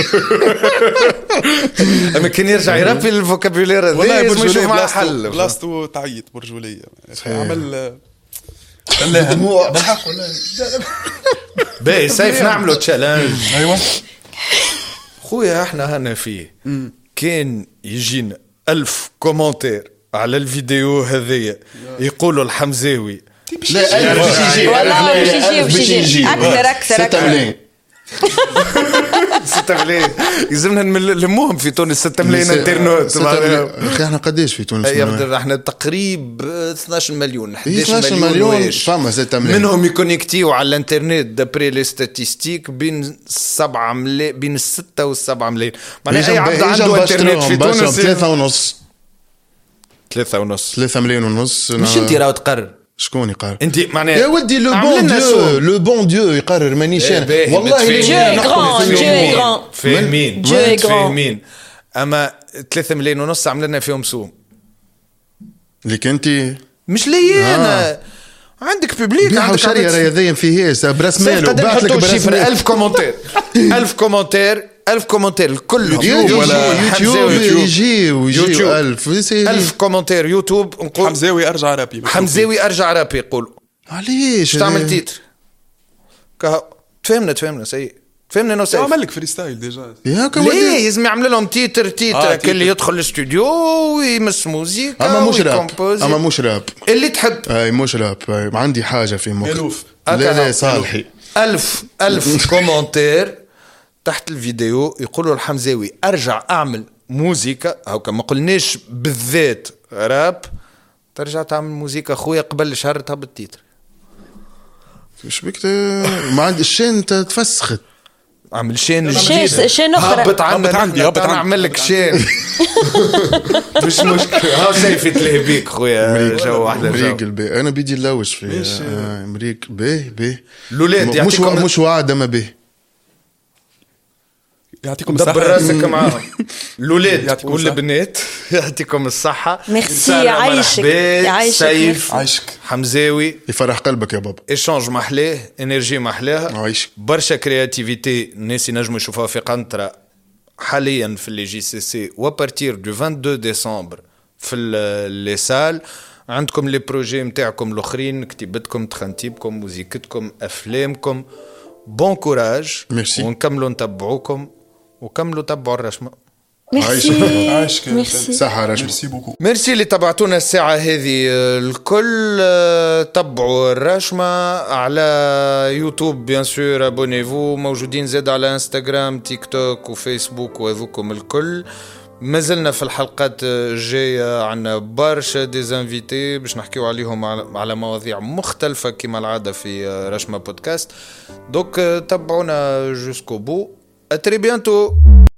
[SPEAKER 4] اما كان يرجع يربي الفوكابولير هذا
[SPEAKER 3] والله برجوليه مع حل بلاصتو تعيط برجوليه عمل خلاها
[SPEAKER 1] دموع بالحق ولا
[SPEAKER 4] باهي سيف نعملوا تشالنج.
[SPEAKER 3] ايوه
[SPEAKER 4] خويا احنا هنا فيه كان يجينا ألف كومنتير على الفيديو هذية يقولوا الحمزاوي
[SPEAKER 1] لا ألف يجي
[SPEAKER 2] والله باش يجي باش يجي أكثر أكثر أكثر
[SPEAKER 4] ستة ملايين يلزمنا نلموهم في تونس. ستة ملايين انترنت
[SPEAKER 1] اخي احنا قداش في تونس؟
[SPEAKER 4] احنا تقريب اثناش مليون
[SPEAKER 1] اثناش مليون فما ستة ملايين
[SPEAKER 4] منهم يكونيكتيو على الانترنت دابري لي ستاتيستيك بين سبعة ملايين بين الستة والسبعة ملايين. معناها اي عبد عنده انترنت في تونس
[SPEAKER 1] ثلاثة ونص
[SPEAKER 4] ثلاثة ونص
[SPEAKER 1] ثلاثة مليون ونص.
[SPEAKER 4] مش انت راهو تقرر
[SPEAKER 1] شكون يقرر؟
[SPEAKER 4] انت معناها
[SPEAKER 1] يا ودي لو بون ديو لو بون ديو يقرر مانيش انا
[SPEAKER 2] والله ديو غران ديو غران
[SPEAKER 4] فاهمين فاهمين. اما ثلاثة ملايين ونص عملنا فيهم سوم
[SPEAKER 1] ليك انت
[SPEAKER 4] مش لي انا آه. عندك ببليك
[SPEAKER 1] عندك شريعه رياضيا فيه براس ماله
[SPEAKER 4] بعث لك براس ألف كومنتير ألف كومنتير ألف كومنتير كلهم
[SPEAKER 1] يوتيوب يجي ويجي ألف
[SPEAKER 4] ألف كومنتير يوتيوب نقول
[SPEAKER 3] حمزاوي أرجع رابي
[SPEAKER 4] حمزاوي أرجع رابي يقول
[SPEAKER 1] علاش
[SPEAKER 4] تعمل تيتر كه تفهمنا تفهمنا سيء تفهمنا نو سيف
[SPEAKER 3] عمل لك فريستايل ديجا
[SPEAKER 4] ليه لازم يعمل لهم تيتر تيتر آه اللي يدخل الاستوديو ويمس موسيقى
[SPEAKER 1] اما مش راب اما مش راب
[SPEAKER 4] اللي تحب
[SPEAKER 1] اي مش راب عندي حاجه في مخي لا لا صالحي
[SPEAKER 4] ألف ألف كومنتير تحت الفيديو يقولوا الحمزاوي ارجع اعمل موسيقى هاو كما قلناش بالذات راب، ترجع تعمل موسيقى خويا قبل شهر تهبط التيتر.
[SPEAKER 1] ايش بك ما عندي الشين انت تفسخت
[SPEAKER 4] عمل شين
[SPEAKER 2] شين شين اخرى
[SPEAKER 4] هبط عندي
[SPEAKER 3] عندي هبط عندي
[SPEAKER 4] نعمل لك شين مش مشكله هاو شايف تلهي بيك خويا جو واحده
[SPEAKER 1] مريق البي انا بيدي نلوش فيه آه مريق بيه بيه
[SPEAKER 4] الاولاد
[SPEAKER 1] مش و... مش وعد ما بيه
[SPEAKER 3] يعطيكم
[SPEAKER 4] دبر
[SPEAKER 3] الصحة
[SPEAKER 4] راسك معاهم الاولاد
[SPEAKER 3] يعطيكم
[SPEAKER 4] والبنات يعطيكم الصحه.
[SPEAKER 2] ميرسي يعيشك
[SPEAKER 4] يعيشك سيف
[SPEAKER 3] عايشك
[SPEAKER 4] حمزاوي
[SPEAKER 1] يفرح قلبك يا بابا.
[SPEAKER 4] ايشانج محلاه انرجي محلاها
[SPEAKER 1] عايشك
[SPEAKER 4] برشا كرياتيفيتي الناس ينجموا يشوفوها في قنطرة حاليا في اللي جي سي سي وبارتير دو اثنين وعشرين ديسمبر في لي سال. عندكم لي بروجي نتاعكم الاخرين كتيبتكم تخنتيبكم موزيكتكم افلامكم بون كوراج ونكملوا نتبعوكم وكملوا تبعوا الرشمه.
[SPEAKER 2] ميرسي
[SPEAKER 3] عايشك
[SPEAKER 2] ميرسي
[SPEAKER 1] صحة رشمة.
[SPEAKER 3] ميرسي بوكو.
[SPEAKER 4] ميرسي اللي تبعتونا الساعة هذه الكل. تبعوا الرشمة على يوتيوب بيان سور ابونيفو موجودين زاد على انستغرام تيك توك وفيسبوك وذوكم الكل. مازلنا في الحلقات الجاية عنا برشا ديزانفيتي باش نحكيو عليهم على مواضيع مختلفة كما العادة في رشمة بودكاست. دوك تبعونا جوسكو بو. اتري بيانتو.